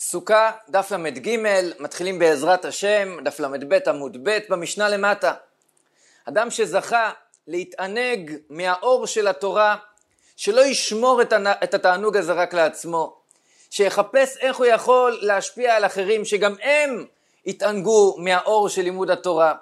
סוכה, דף למד ג', מתחילים בעזרת השם, דף למד ב' עמוד ב', במשנה למטה. אדם שזכה להתענג מהאור של התורה, שלא ישמור את התענוג הזה רק לעצמו, שיחפש איך הוא יכול להשפיע על אחרים, שגם הם יתענגו מהאור של לימוד התורה.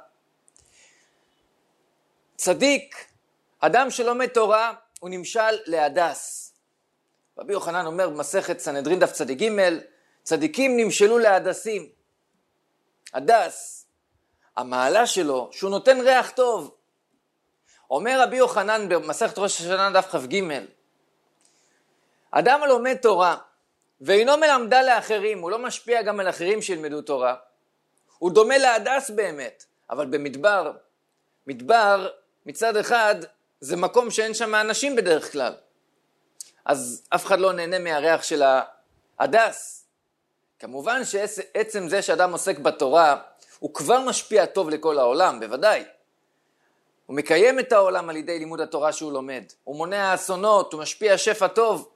צדיק, אדם שלומד תורה, הוא נמשל להדס. רבי יוחנן אומר במסכת סנהדרין דף צדיק ג', צדיקים נמשלו להדסים. הדס, המעלה שלו, שהוא נותן ריח טוב. אומר רבי יוחנן במסכת ראש השנה דף כ"ג, אדם הלומד תורה, ואינו מלמדה לאחרים, הוא לא משפיע גם על אחרים שילמדו תורה, הוא דומה להדס באמת, אבל במדבר, מדבר מצד אחד זה מקום שאין שם אנשים בדרך כלל, אז אף אחד לא נהנה מהריח של ההדס. כמובן שעצם זה שאדם עוסק בתורה, הוא כבר משפיע טוב לכל העולם, בוודאי. הוא מקיים את העולם על ידי לימוד התורה שהוא לומד. הוא מונע אסונות, הוא משפיע שפע טוב.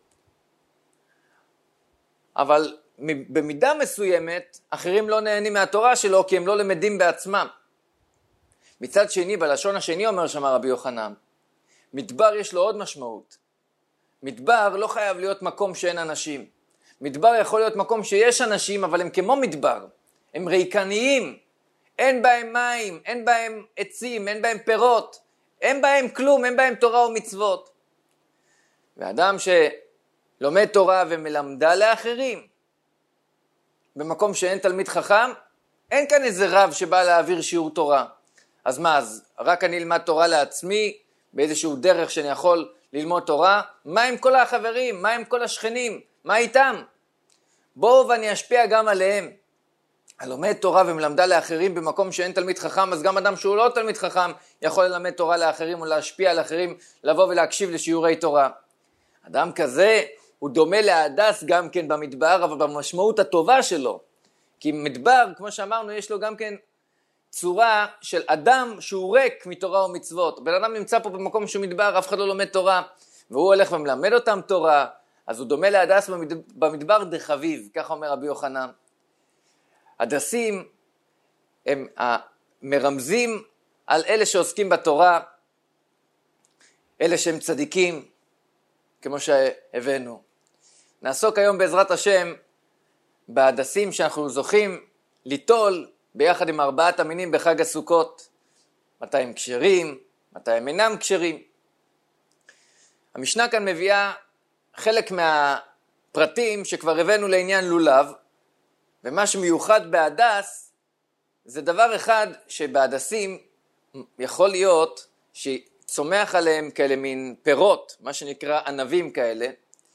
אבל במידה מסוימת, אחרים לא נהנים מהתורה שלו, כי הם לא למדים בעצמם. מצד שני, בלשון השני אומר שם רבי יוחנן, מדבר יש לו עוד משמעות. מדבר לא חייב להיות מקום שאין אנשים. מדבר יכול להיות מקום שיש אנשים, אבל הם כמו מדבר. הם ריקניים. אין בהם מים, אין בהם עצים, אין בהם פירות. אין בהם כלום, אין בהם תורה ומצוות. ואדם שלומד תורה ומלמדה לאחרים, במקום שאין תלמיד חכם, אין כאן איזה רב שבא להעביר שיעור תורה. אז מה, אז רק אני אלמד תורה לעצמי, באיזשהו דרך שאני יכול ללמוד תורה? מה עם כל החברים? מה עם כל השכנים? מה איתם? בואו ואני אשפיע גם עליהם. הלומד תורה ומלמדה לאחרים במקום שאין תלמיד חכם, אז גם אדם שהוא לא תלמיד חכם יכול ללמד תורה לאחרים או להשפיע על אחרים, לבוא ולהקשיב לשיעורי תורה. אדם כזה הוא דומה להדס גם כן במדבר, אבל במשמעות הטובה שלו. כי מדבר, כמו שאמרנו, יש לו גם כן צורה של אדם שהוא ריק מתורה ומצוות. בן אדם נמצא פה במקום שהוא מדבר, אף אחד לא לומד תורה, והוא הולך ומלמד אותם תורה, אז הוא דומה להדס במדבר דחביב, כך אומר רבי יוחנן. הדסים הם מרמזים על אלה שעוסקים בתורה, אלה שהם צדיקים, כמו שהבאנו. נעסוק היום בעזרת השם בהדסים שאנחנו זוכים ליטול ביחד עם 4 המינים בחג הסוכות. מתי הם כשרים, מתי הם אינם כשרים. המשנה כאן מביאה חלק מהפרטים שכבר הבאנו לעניין לולב, ומה שמיוחד בהדס זה דבר אחד שבהדסים יכול להיות שצומח עליהם כאלה מין פירות, מה שנקרא ענבים כאלה,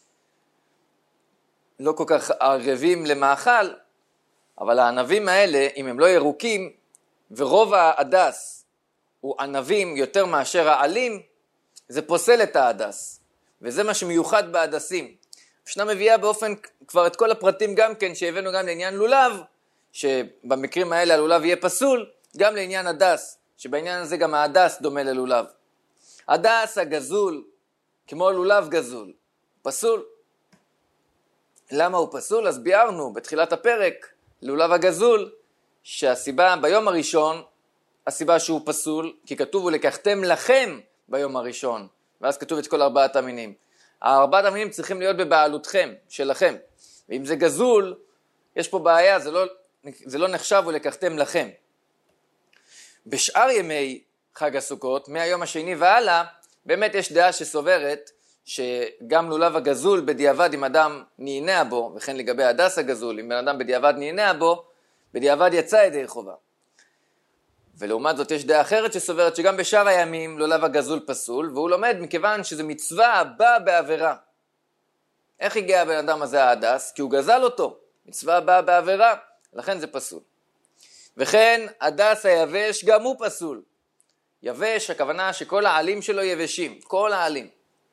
לא כל כך ערבים למאכל, אבל הענבים האלה, אם הם לא ירוקים, ורוב ההדס הוא ענבים יותר מאשר העלים, זה פוסל את ההדס, וזה מה שמיוחד בהדסים. המשנה מביאה באופן כבר את כל הפרטים גם כן, שהבאנו גם לעניין לולב, שבמקרים האלה הלולב יהיה פסול, גם לעניין הדס, שבעניין הזה גם ההדס דומה ללולב. הדס הגזול, כמו לולב גזול, פסול. למה הוא פסול? אז ביארנו בתחילת הפרק, לולב הגזול, שהסיבה ביום הראשון, הסיבה שהוא פסול, כי כתוב ולקחתם לכם ביום הראשון, ואז כתוב את כל 4 המינים. 4 המינים צריכים להיות בבעלותכם, שלכם. ואם זה גזול, יש פה בעיה, זה לא נחשב ולקחתם לכם. בשאר ימי חג הסוכות, מהיום השני והלאה, באמת יש דעה שסוברת, שגם לולב הגזול בדיעבד אם אדם נהנה בו, וכן לגבי הדס הגזול, אם בן אדם בדיעבד נהנה בו, בדיעבד יצא ידי חובה. ולעומת זאת יש דעה אחרת שסוברת שגם בשאר הימים לולב הגזול פסול, והוא לומד מכיוון שזה מצווה הבאה בעבירה. איך הגיע הבן אדם הזה ההדס? כי הוא גזל אותו, מצווה הבאה בעבירה, לכן זה פסול. וכן הדס היבש גם הוא פסול. יבש, הכוונה שכל העלים שלו יבשים, כל העלים.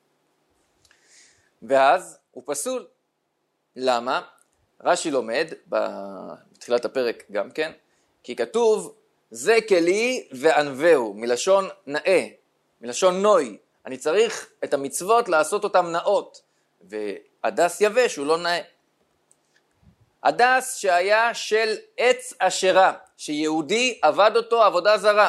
ואז הוא פסול. למה? רש"י לומד בתחילת הפרק גם כן, כי כתוב זה כלי וענווהו, מלשון נאה, מלשון נוי. אני צריך את המצוות לעשות אותם נאות, והדס יבש הוא לא נאה. הדס שהיה של עץ אשרה, שיהודי עבד אותו עבודה זרה.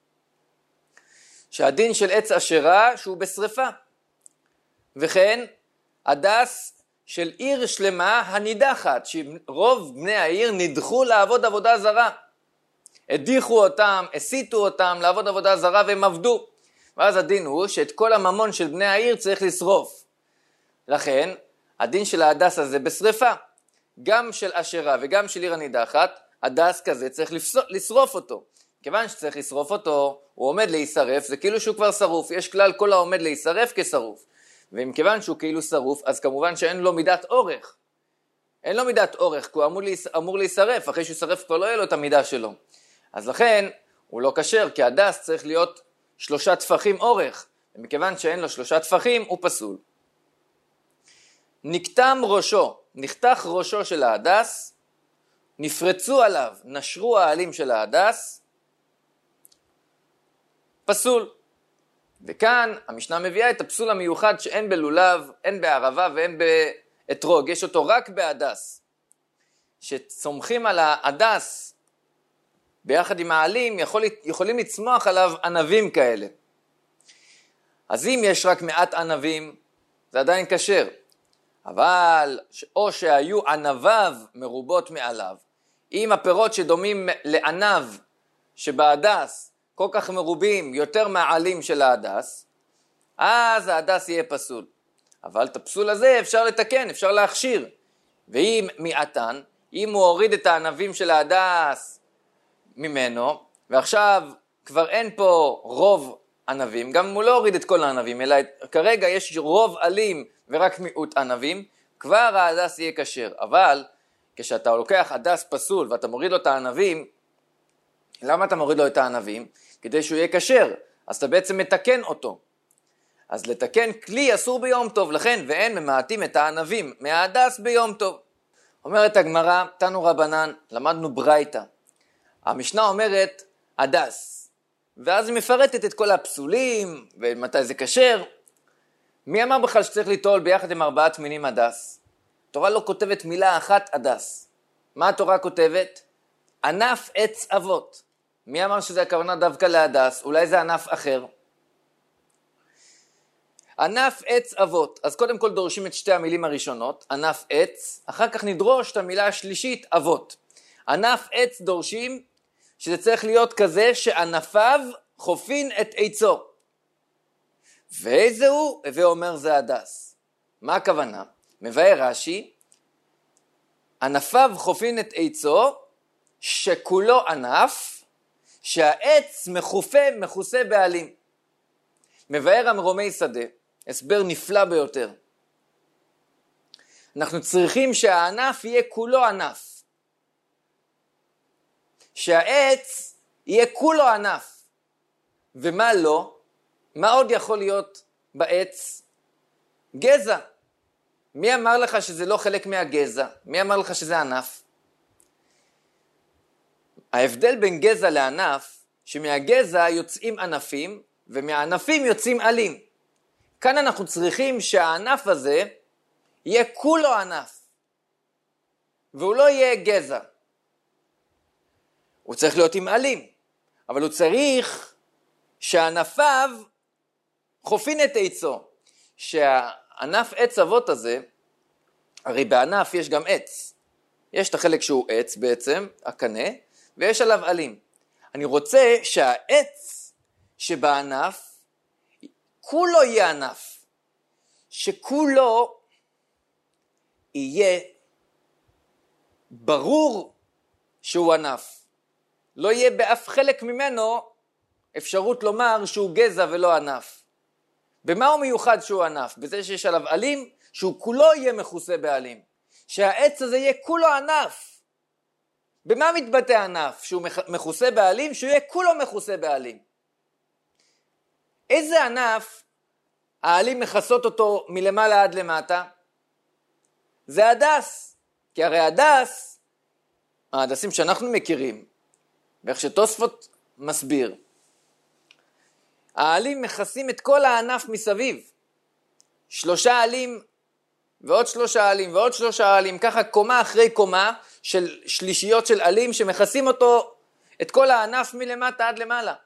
שהדין של עץ אשרה שהוא בשריפה. וכן, הדס של עיר שלמה הנידחת, שרוב בני העיר נדחו לעבוד עבודה זרה. הדיחו אותם, הסיתו אותם לעבוד עבודה זרה והם עבדו. ואז הדין הוא שאת כל הממון של בני העיר צריך לשרוף. לכן, הדין של ההדס הזה בשריפה. גם של אשרה וגם של עיר הנידחת, הדס כזה צריך לשרוף אותו. כיוון שצריך לשרוף אותו, הוא עומד להישרף, זה כאילו שהוא כבר שרוף. יש כלל כל העומד להישרף כשרוף. ואם כיוון שהוא כאילו שרוף, אז כמובן שאין לו מידת אורך. אין לו מידת אורך, כי הוא אמור להישרף, אחרי שהוא שרף כבר לא יהיה לו את המידה שלו. אז לכן הוא לא כשר, כי הדס צריך להיות 3 טפחים אורך, ומכיוון שאין לו 3 טפחים, הוא פסול. נקטם ראשו, נחתך ראשו של ההדס, נפרצו עליו, נשרו העלים של ההדס, פסול. וכאן המשנה מביאה את הפסול המיוחד שאין בלולב, אין בערבה ואין באתרוג, יש אותו רק בהדס. שצומחים על ההדס ביחד עם העלים, יכולים לצמוח עליו ענבים כאלה. אז אם יש רק מעט ענבים, זה עדיין כשר. אבל או שהיו ענביו מרובות מעליו, אם הפירות שדומים לענב שבהדס כל כך מרובים יותר מהעלים של ההדס, אז ההדס יהיה פסול. אבל את הפסול הזה אפשר לתקן, אפשר להכשיר. ואם מעטן, אם הוא הוריד את הענבים של ההדס ממנו, ועכשיו כבר אין פה רוב ענבים, גם אם הוא לא הוריד את כל הענבים, אלא כרגע יש רוב עלים ורק מיעוט ענבים, כבר ההדס יהיה כשר. אבל כשאתה לוקח הדס פסול ואתה מוריד לו את הענבים, למה אתה מוריד לו את הענבים? כדי שהוא יהיה כשר, אז אתה בעצם מתקן אותו. אז לתקן כלי אסור ביום טוב, לכן ואין ממעטים את הענבים מההדס ביום טוב. אומרת הגמרא, תנו רבנן, למדנו ברייתא. המשנה אומרת הדס, ואז היא מפרטת את כל הפסולים ומתי זה כשר. מי אמר בכלל שצריך ליטול ביחד עם 4 תמינים הדס? התורה לא כותבת מילה אחת הדס. מה התורה כותבת? ענף עץ אבות. מי אמר שזה הכוונה דווקא להדס? אולי זה ענף אחר. ענף עץ אבות. אז קודם כל דורשים את 2 המילים הראשונות, ענף עץ, אחר כך נדרוש את המילה השלישית, אבות. ענף עץ דורשים שזה צריך להיות כזה שענפיו חופין את עצו. ואיזה הוא? ואומר זה הדס. מה הכוונה? מבאר רש"י, ענפיו חופין את עצו, שכולו ענף, שהעץ מכוסה בעלים. מבאר המרומי שדה, הסבר נפלא ביותר. אנחנו צריכים שהענף יהיה כולו ענף. שהעץ יהיה כולו ענף. ומה לא? מה עוד יכול להיות בעץ? גזע. מי אמר לך שזה לא חלק מהגזע? מי אמר לך שזה ענף? ההבדל בין גזע לענף, שמהגזע יוצאים ענפים, ומהענפים יוצאים עלים. כאן אנחנו צריכים שהענף הזה יהיה כולו ענף, והוא לא יהיה גזע. הוא צריך להיות עם עלים, אבל הוא צריך שענפיו חופין את עצו. שהענף עץ אבות הזה, הרי בענף יש גם עץ. יש את החלק שהוא עץ בעצם, הקנה, ויש עליו עלים. אני רוצה שהעץ שבענף, כולו יהיה ענף. שכולו יהיה ברור שהוא ענף. לא יהיה באף חלק ממנו אפשרות לומר שהוא גזע ולא ענף. במה הוא מיוחד שהוא ענף? בזה שיש עליו עלים, שהוא כולו יהיה מכוסה בעלים. שהעץ הזה יהיה כולו ענף. במה מתבטא ענף? שהוא מכוסה בעלים, שהוא יהיה כולו מכוסה בעלים. איזה ענף העלים מכסות אותו מלמעלה עד למטה? זה הדס. כי הרי הדס, ההדסים שאנחנו מכירים, ואיך שתוספות מסביר, העלים מכסים את כל הענף מסביב. 3 עלים ועוד 3 עלים ועוד 3 עלים, ככה קומה אחרי קומה של שלישיות של עלים שמכסים אותו, את כל הענף מלמטה עד למעלה.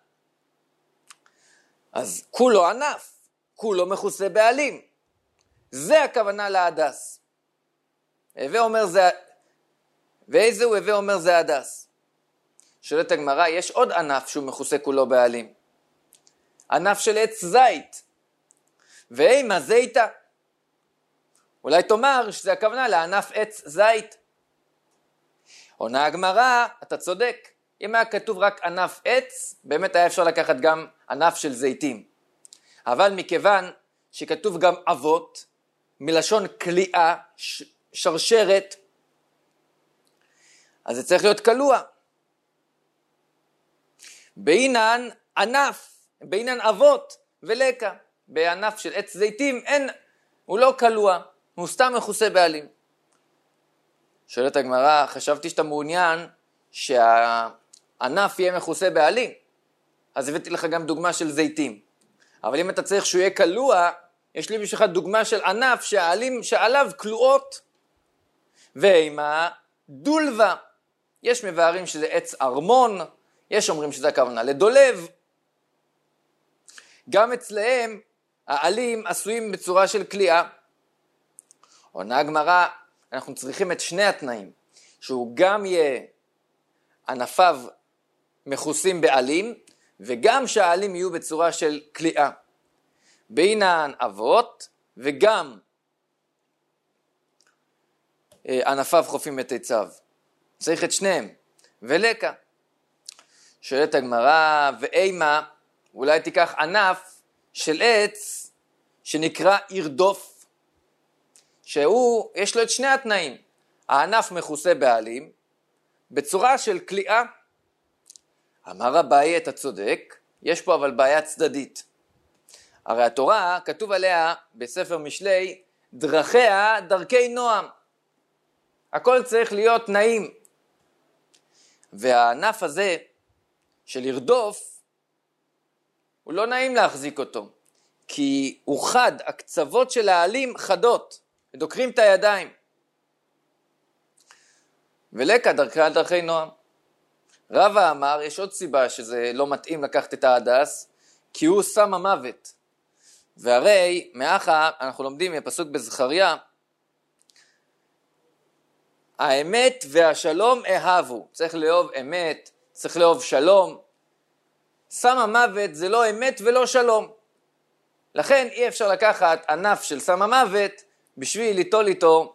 אז כולו ענף, כולו מכוסה בעלים. זה הכוונה להדס. הווה אומר זה, ואיזהו הווה אומר זה הדס. שואלת הגמרא, יש עוד ענף שהוא מכוסה כולו בעלים. ענף של עץ זית. ואימה זיתה. אולי תאמר שזה הכוונה לענף עץ זית. עונה הגמרא, אתה צודק. אם היה כתוב רק ענף עץ, באמת היה אפשר לקחת גם ענף של זיתים. אבל מכיוון שכתוב גם אבות, מלשון כליאה, שרשרת, אז זה צריך להיות כלוע. בעינן ענף, בעינן אבות ולקה. בענף של עץ זיתים הוא לא כלוע, הוא סתם מכוסה בעלים. שואלת הגמרא, חשבתי שאתה מעוניין שהענף יהיה מכוסה בעלים, אז הבאתי לך גם דוגמה של זיתים. אבל אם אתה צריך שהוא יהיה כלוע, יש לי בשבילך דוגמה של ענף שהעלים שעליו כלואות. ואימה דולבה. יש מבארים שזה עץ ארמון, יש אומרים שזה הכוונה לדולב. גם אצלהם העלים עשויים בצורה של כליאה. עונה הגמרא, אנחנו צריכים את שני התנאים, שהוא גם יהיה ענפיו מכוסים בעלים, וגם שהעלים יהיו בצורה של כליאה. בעינן אבות, וגם ענפיו חופים את עציו. צריך את שניהם. ולקה. שואלת הגמרא, ואימה, אולי תיקח ענף של עץ שנקרא ירדוף, שהוא, יש לו את שני התנאים. הענף מכוסה בעלים, בצורה של כליאה. אמר אביי, אתה צודק, יש פה אבל בעיה צדדית. הרי התורה כתוב עליה בספר משלי, דרכיה דרכי נועם. הכל צריך להיות נעים. והענף הזה של ירדוף, הוא לא נעים להחזיק אותו. כי הוא חד, הקצוות של העלים חדות, דוקרים את הידיים. ולקה דרכיה דרכי נועם. רבא אמר, יש עוד סיבה שזה לא מתאים לקחת את ההדס, כי הוא שם המוות. והרי מאחר אנחנו לומדים מהפסוק בזכריה, האמת והשלום אהבו. צריך לאהוב אמת, צריך לאהוב שלום. שם המוות זה לא אמת ולא שלום. לכן אי אפשר לקחת ענף של שם המוות בשביל ליטול איתו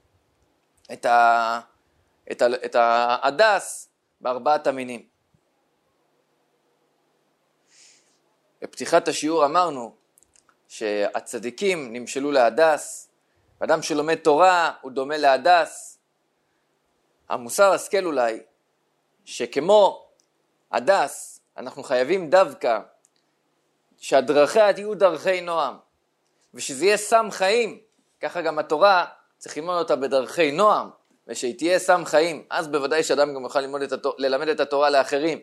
את ההדס בארבעת המינים. בפתיחת השיעור אמרנו שהצדיקים נמשלו להדס, ואדם שלומד תורה הוא דומה להדס. המוסר השכל אולי שכמו הדס אנחנו חייבים דווקא שהדרכיה תהיו דרכי נועם, ושזה יהיה סם חיים. ככה גם התורה צריך ללמוד אותה בדרכי נועם, ושהיא תהיה סם חיים. אז בוודאי שאדם גם יוכל ללמד את התורה לאחרים.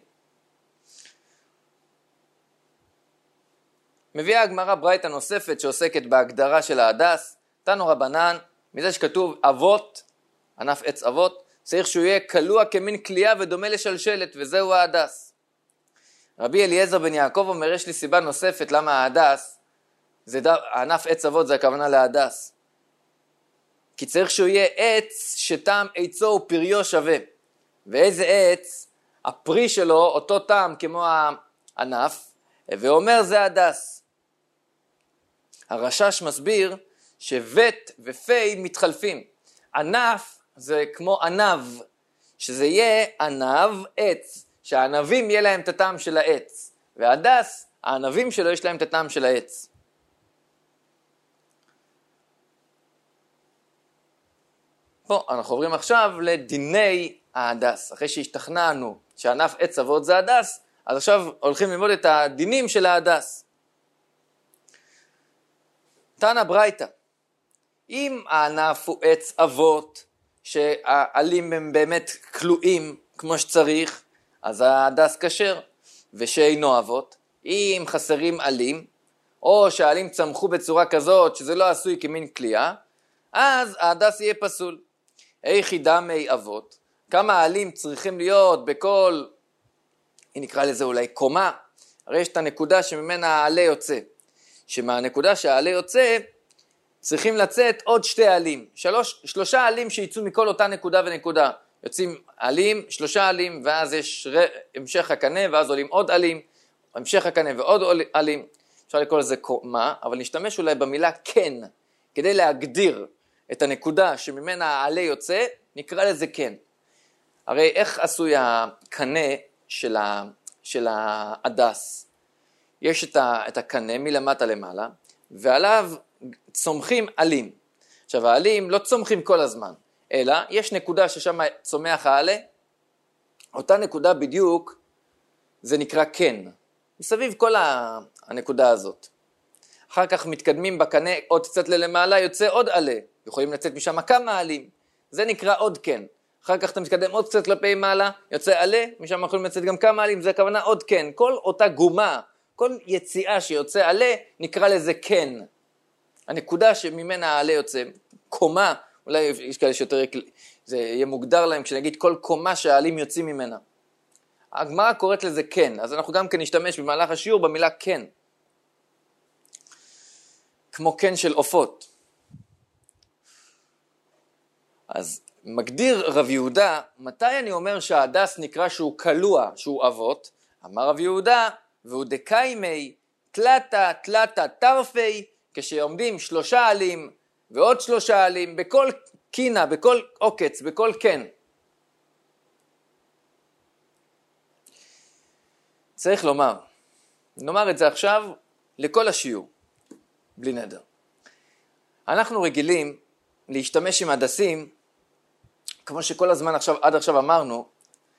מביאה הגמרא ברייתא נוספת שעוסקת בהגדרה של ההדס. תנו רבנן, מזה שכתוב אבות, ענף עץ אבות, צריך שהוא יהיה כלוע כמין כלייה ודומה לשלשלת, וזהו ההדס. רבי אליעזר בן יעקב אומר, יש לי סיבה נוספת למה ההדס, ענף עץ אבות זה הכוונה להדס. כי צריך שהוא יהיה עץ שטעם עצו ופריו שווה. ואיזה עץ? הפרי שלו אותו טעם כמו הענף, ואומר זה הדס. הרשש מסביר שבית ופי מתחלפים. ענף זה כמו ענב, שזה יהיה ענב עץ, שהענבים יהיה להם את הטעם של העץ, והדס, הענבים שלו יש להם את הטעם של העץ. פה אנחנו עוברים עכשיו לדיני ההדס. אחרי שהשתכנענו שענף עץ אבות זה הדס, אז עכשיו הולכים ללמוד את הדינים של ההדס. תנא ברייתא, אם הענף הוא עץ אבות, שהעלים הם באמת כלואים כמו שצריך, אז ההדס כשר. ושאינו אבות, אם חסרים עלים, או שהעלים צמחו בצורה כזאת שזה לא עשוי כמין כלייה, אז ההדס יהיה פסול. איך דמי אבות, כמה עלים צריכים להיות בכל, נקרא לזה אולי קומה, הרי יש את הנקודה שממנה העלה יוצא, שמהנקודה שהעלה יוצא, צריכים לצאת עוד 2 עלים, 3 עלים שיצאו מכל אותה נקודה ונקודה, יוצאים עלים, 3 עלים, ואז יש המשך הקנה, ואז עולים עוד עלים, המשך הקנה ועוד עלים, אפשר לקרוא לזה קומה, אבל נשתמש אולי במילה כן, כדי להגדיר את הנקודה שממנה העלה יוצא, נקרא לזה כן. הרי איך עשוי הקנה של ההדס? יש את הקנה מלמטה למעלה, ועליו צומחים עלים. עכשיו העלים לא צומחים כל הזמן, אלא יש נקודה ששם צומח העלה, אותה נקודה בדיוק זה נקרא כן, מסביב כל הנקודה הזאת. אחר כך מתקדמים בקנה עוד קצת למעלה, יוצא עוד עלה, יכולים לצאת משם כמה עלים, זה נקרא עוד כן. אחר כך אתה מתקדם עוד קצת כלפי מעלה, יוצא עלה, משם יכולים לצאת גם כמה עלים, זה הכוונה עוד כן. כל אותה גומה, כל יציאה שיוצא עלה, נקרא לזה כן. הנקודה שממנה העלה יוצא, קומה, אולי יש כאלה שיותר, זה יהיה מוגדר להם כשנגיד כל קומה שהעלים יוצאים ממנה. הגמרא קוראת לזה כן, אז אנחנו גם כן נשתמש במהלך השיעור במילה כן. כמו כן של עופות. אז מגדיר רב יהודה, מתי אני אומר שההדס נקרא שהוא קלוע, שהוא אבות? אמר רב יהודה, והוא דקיימי, תלתה טרפי, כשעומדים 3 עלים ועוד 3 עלים, בכל קינה, בכל עוקץ, בכל כן. צריך נאמר את זה עכשיו לכל השיעור, בלי נדר. אנחנו רגילים להשתמש עם הדסים, כמו שכל הזמן עד עכשיו אמרנו,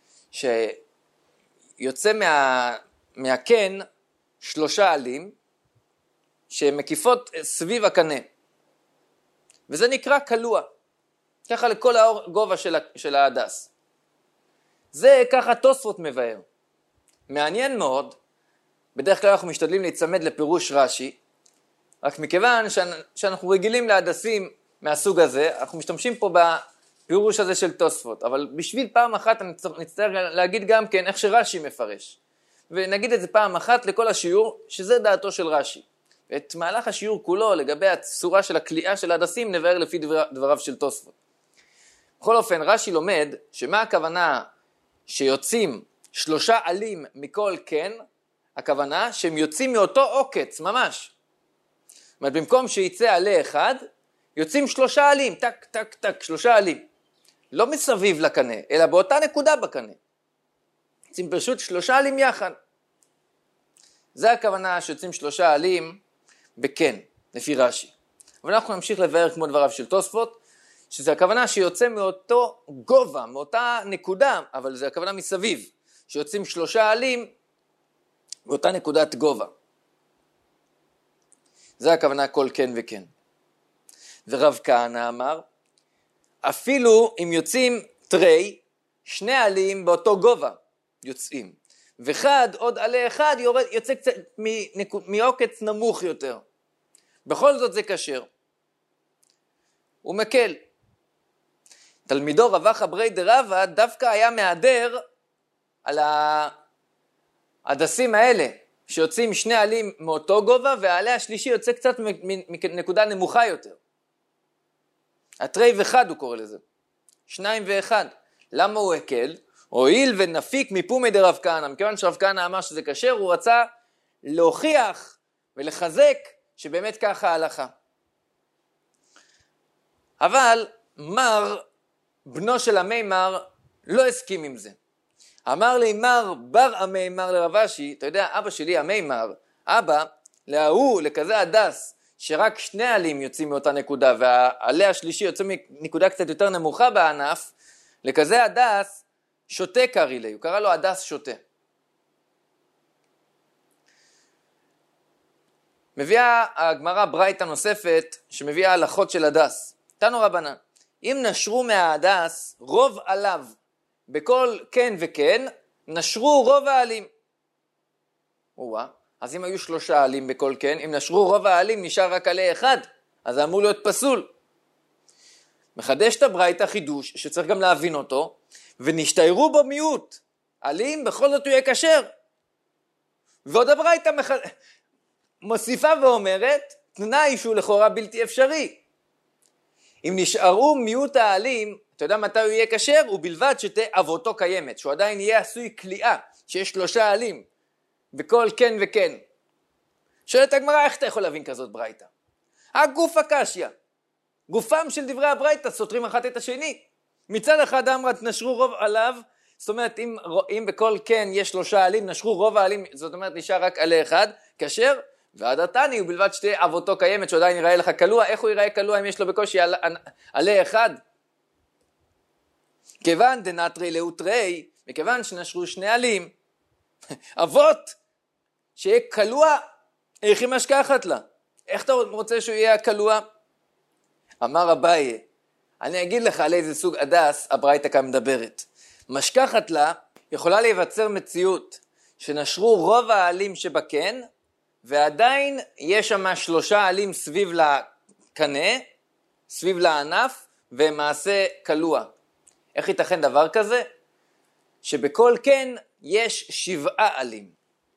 שיוצא מהקן 3 עלים, שמקיפות סביב הקנה. וזה נקרא קלוע. ככה לכל הגובה של ההדס. זה ככה תוספות מבאר. מעניין מאוד, בדרך כלל אנחנו משתדלים להצמד לפירוש רש"י, רק מכיוון שאנחנו רגילים להדסים מהסוג הזה, אנחנו משתמשים פה בפירוש הזה של תוספות, אבל בשביל פעם אחת אני נצטרך להגיד גם כן איך שרש"י מפרש. ונגיד את זה פעם אחת לכל השיעור, שזה דעתו של רש"י. ואת מהלך השיעור כולו לגבי הצורה של הקליעה של ההדסים נבהר לפי דבריו של תוספות. בכל אופן, רש"י לומד שמה הכוונה שיוצאים 3 עלים מכל כן, הכוונה שהם יוצאים מאותו עוקץ, ממש. זאת אומרת, במקום שיצא עלה אחד, יוצאים 3 עלים, טק, טק, טק, 3 עלים. לא מסביב לקנה, אלא באותה נקודה בקנה. יוצאים פשוט 3 עלים יחד. זה הכוונה שיוצאים 3 עלים בכן, לפי רש"י. אבל אנחנו נמשיך לבאר כמו דבריו של תוספות, שזה הכוונה שיוצא מאותו גובה, מאותה נקודה, אבל זה הכוונה מסביב, שיוצאים 3 עלים באותה נקודת גובה. זה הכוונה כל כן וכן. ורב כהנא אמר, אפילו אם יוצאים תרי, 2 עלים באותו גובה יוצאים. וחד, עוד עלה אחד יוצא קצת מעוקץ נמוך יותר. בכל זאת זה כשר. הוא מקל. תלמידו רב אחא ברי דרבא דווקא היה מהדר על ההדסים האלה, שיוצאים 2 עלים מאותו גובה, והעלה השלישי יוצא קצת מנקודה נמוכה יותר. התרי וחד הוא קורא לזה. 2 ו1. למה הוא הקל? הואיל ונפיק מפומי דרב כהנא, מכיוון שרב כהנא אמר שזה כשר, הוא רצה להוכיח ולחזק שבאמת ככה ההלכה. אבל מר, בנו של המימר, לא הסכים עם זה. אמר לי מר בר המימר לרב אשי, אתה יודע, אבא שלי המימר, אבא, להוא, לכזה הדס, שרק 2 עלים יוצאים מאותה נקודה, והעלה השלישי יוצא מנקודה קצת יותר נמוכה בענף, לכזה הדס, שוטה קרא לי, הוא קרא לו הדס שוטה. מביאה הגמרא ברייתא נוספת, שמביאה הלכות של הדס. תנו רבנן, אם נשרו מההדס רוב עליו, בכל כן וכן, נשרו רוב העלים. אז אם היו 3 עלים בכל כן, אם נשרו רוב העלים, נשאר רק עלה אחד, אז זה אמור להיות פסול. מחדש את הברייתא חידוש שצריך גם להבין אותו, ונשתיירו בו מיעוט עלים, בכל זאת הוא יהיה כשר. ועוד הברייתא מוסיפה ואומרת, תנאי שהוא לכאורה בלתי אפשרי. אם נשארו מיעוט העלים, אתה יודע מתי הוא יהיה כשר? ובלבד שתהיה אבותו קיימת, שהוא עדיין יהיה עשוי כליאה, שיש 3 עלים, בכל כן וכן. שואלת הגמרא, איך אתה יכול להבין כזאת ברייתא? הגוף הקשיא, גופם של דברי הברייתא סותרים אחד את השני. מצד אחד אמרת נשרו רוב עליו, זאת אומרת אם בכל כן יש 3 עלים, נשרו רוב העלים, זאת אומרת נשאר רק עלה אחד, כשר, ועד התני, ובלבד שתהיה אבותו קיימת, שעדיין יראה לך קלוע. איך הוא יראה קלוע אם יש לו בקושי עלה אחד? כיוון דנטרי לאותרי, מכיוון שנשרו 2 עלים, אבות שיהיה קלוע, איך היא משכחת לה? איך אתה רוצה שהוא יהיה קלוע? אמר אביי, אני אגיד לך על איזה סוג הדס הברייתא כאן מדברת. משכחת לה יכולה להיווצר מציאות שנשרו רוב העלים שבקן, ועדיין יש שם 3 עלים סביב לקנה, סביב לענף, ומעשה קלוע. איך ייתכן דבר כזה? שבכל כן יש 7 עלים.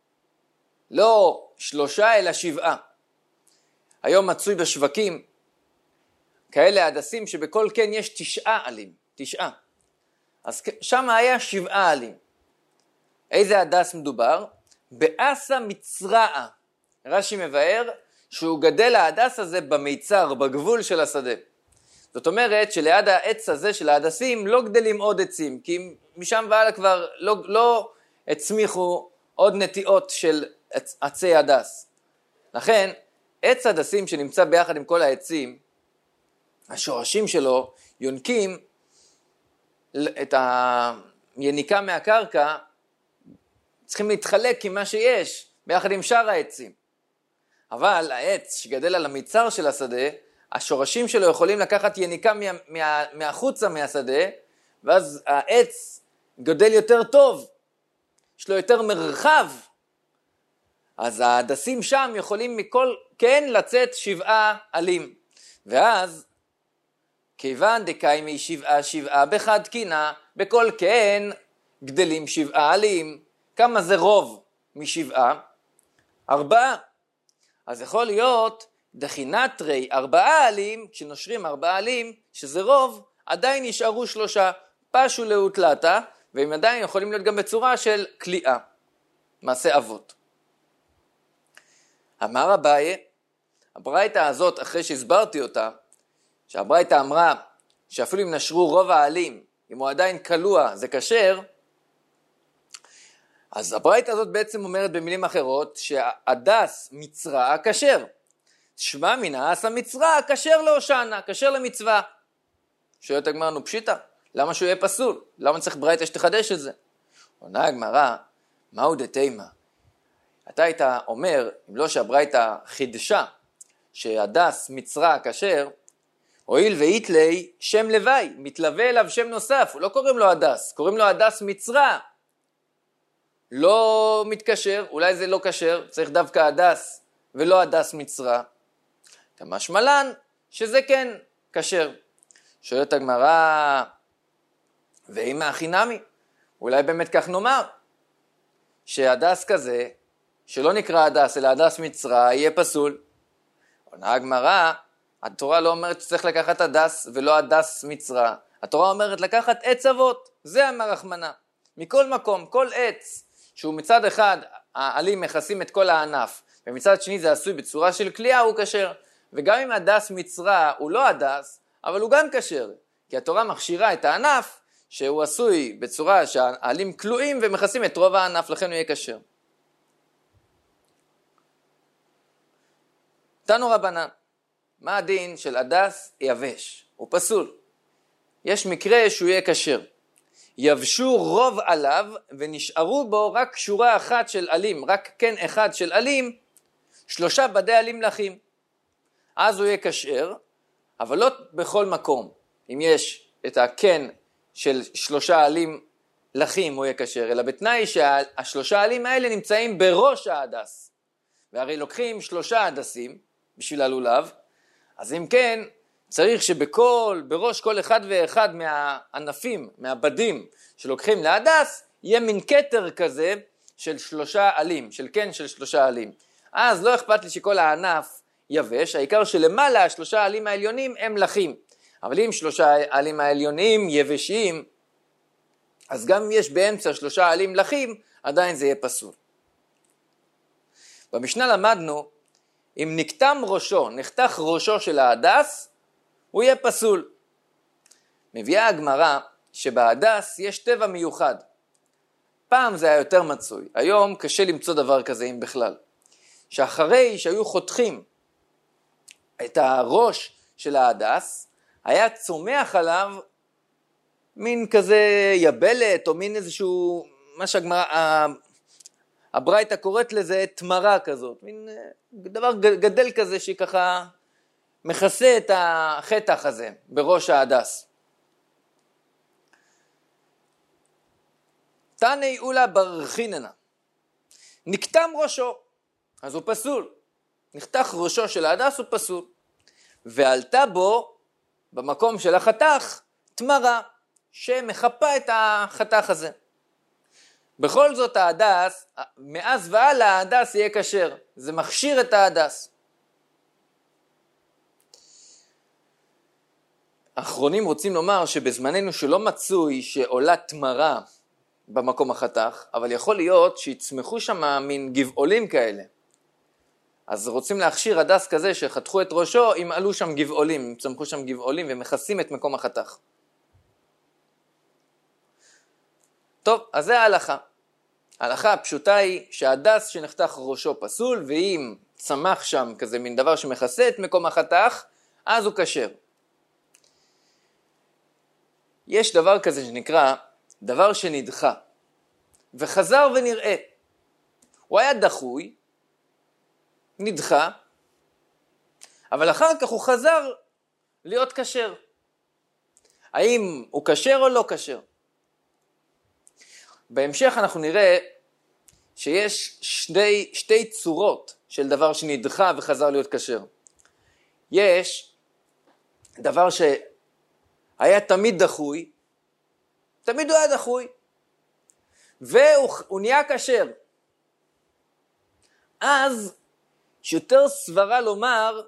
לא 3 אלא 7. היום מצוי בשווקים כאלה הדסים שבכל כן יש 9 עלים. 9. אז שם היה 7 עלים. איזה הדס מדובר? באסה מצרעה. רש"י מבאר שהוא גדל ההדס הזה במיצר, בגבול של השדה. זאת אומרת שליד העץ הזה של ההדסים לא גדלים עוד עצים, כי משם והלאה כבר לא הצמיחו עוד נטיעות של עצי הדס. לכן עץ הדסים שנמצא ביחד עם כל העצים, השורשים שלו יונקים את היניקה מהקרקע, צריכים להתחלק עם מה שיש ביחד עם שאר העצים. אבל העץ שגדל על המיצר של השדה, השורשים שלו יכולים לקחת יניקה מהחוצה מהשדה, ואז העץ גדל יותר טוב, יש לו יותר מרחב. אז ההדסים שם יכולים מכל כן לצאת 7 עלים. ואז, כיוון דקיימי 7 בחד קינה, בכל כן גדלים 7 עלים. כמה זה רוב מ7? 4. אז יכול להיות דחינתרי 4 עלים, כשנושרים 4 עלים, שזה רוב, עדיין נשארו 3, פשו לאוטלטה, והם עדיין יכולים להיות גם בצורה של קליעה, מעשה אבות. אמר אביי, הברייתא הזאת, אחרי שהסברתי אותה, שהברייתא אמרה שאפילו אם נשרו רוב העלים, אם הוא עדיין קלוע, זה כשר, אז הברייתא הזאת בעצם אומרת במילים אחרות, שהדס מצרע כשר. שמע מן האס המצרע כשר להושענא, כשר למצווה. שואלת הגמרא, נו פשיטא, למה שהוא יהיה פסול? למה צריך ברייתא שתחדש את זה? עונה הגמרא, מהו דתימה? אתה היית אומר, אם לא שהברייתא חידשה, שהדס מצרע כשר, הואיל ואיתלי שם לוואי, מתלווה אליו שם נוסף, לא קוראים לו הדס, קוראים לו הדס מצרע. לא מתקשר, אולי זה לא כשר, צריך דווקא הדס ולא הדס מצרע. כמשמע לן שזה כן כשר. שואלת הגמרא, ואם הכי אולי באמת כך נאמר, שהדס כזה, שלא נקרא הדס אלא הדס מצרע, יהיה פסול. עונה הגמרא, התורה לא אומרת שצריך לקחת הדס ולא הדס מצרע. התורה אומרת לקחת עץ אבות, זה אמר רחמנא. מכל מקום, כל עץ שהוא מצד אחד העלים מכסים את כל הענף, ומצד שני זה עשוי בצורה של קליעה, הוא כשר. וגם אם הדס מצרע הוא לא הדס, אבל הוא גם כשר, כי התורה מכשירה את הענף שהוא עשוי בצורה שהעלים כלואים ומכסים את רוב הענף, לכן הוא יהיה כשר. תנו רבנן, מה הדין של הדס יבש? הוא פסול. יש מקרה שהוא יהיה כשר. יבשו רוב עליו ונשארו בו רק שורה אחת של עלים, רק כן אחד של עלים, 3 בדי עלים לחים. אז הוא יהיה כשר, אבל לא בכל מקום. אם יש את הכן של 3 עלים לחים הוא יהיה כשר, אלא בתנאי שה3 עלים האלה נמצאים בראש ההדס. והרי לוקחים 3 הדסים בשביל הלולב, אז אם כן צריך בראש כל אחד ואחד מהענפים, מהבדים שלוקחים להדס, יהיה מין כתר כזה של 3 עלים, של 3 עלים. אז לא אכפת לי שכל הענף יבש, העיקר שלמעלה 3 העלים העליונים הם לחים. אבל אם 3 העלים העליונים יבשים, אז גם אם יש באמצע 3 עלים לחים, עדיין זה יהיה פסול. במשנה למדנו, אם נחתך ראשו של ההדס, הוא יהיה פסול. מביאה הגמרא שבהדס יש טבע מיוחד. פעם זה היה יותר מצוי, היום קשה למצוא דבר כזה אם בכלל. שאחרי שהיו חותכים את הראש של ההדס, היה צומח עליו מין כזה יבלת, או מין איזשהו, מה שהגמרא, הברייתא קוראת לזה תמרה כזאת, מין דבר גדל כזה שככה מכסה את החתך הזה בראש ההדס. תני אולה ברכיננה, נקטם ראשו, אז הוא פסול. נחתך ראשו של ההדס הוא פסול. ועלתה בו, במקום של החתך, תמרה, שמחפה את החתך הזה. בכל זאת ההדס, מאז והלאה ההדס יהיה כשר. זה מכשיר את ההדס. האחרונים רוצים לומר שבזמננו שלא מצוי שעולה תמרה במקום החתך, אבל יכול להיות שיצמחו שם מין גבעולים כאלה. אז רוצים להכשיר הדס כזה שחתכו את ראשו, אם עלו שם גבעולים, אם צמחו שם גבעולים ומכסים את מקום החתך. טוב, אז זה ההלכה. ההלכה הפשוטה היא שהדס שנחתך ראשו פסול, ואם צמח שם כזה מין דבר שמכסה את מקום החתך, אז הוא כשר. יש דבר כזה שנקרא דבר שנדחה, וחזר ונראה. הוא היה דחוי, נדחה, אבל אחר כך הוא חזר להיות כשר. האם הוא כשר או לא כשר? בהמשך אנחנו נראה שיש שתי צורות של דבר שנדחה וחזר להיות כשר. יש דבר שהיה תמיד דחוי, תמיד הוא היה דחוי, והוא נהיה כשר. אז שיותר סברה לומר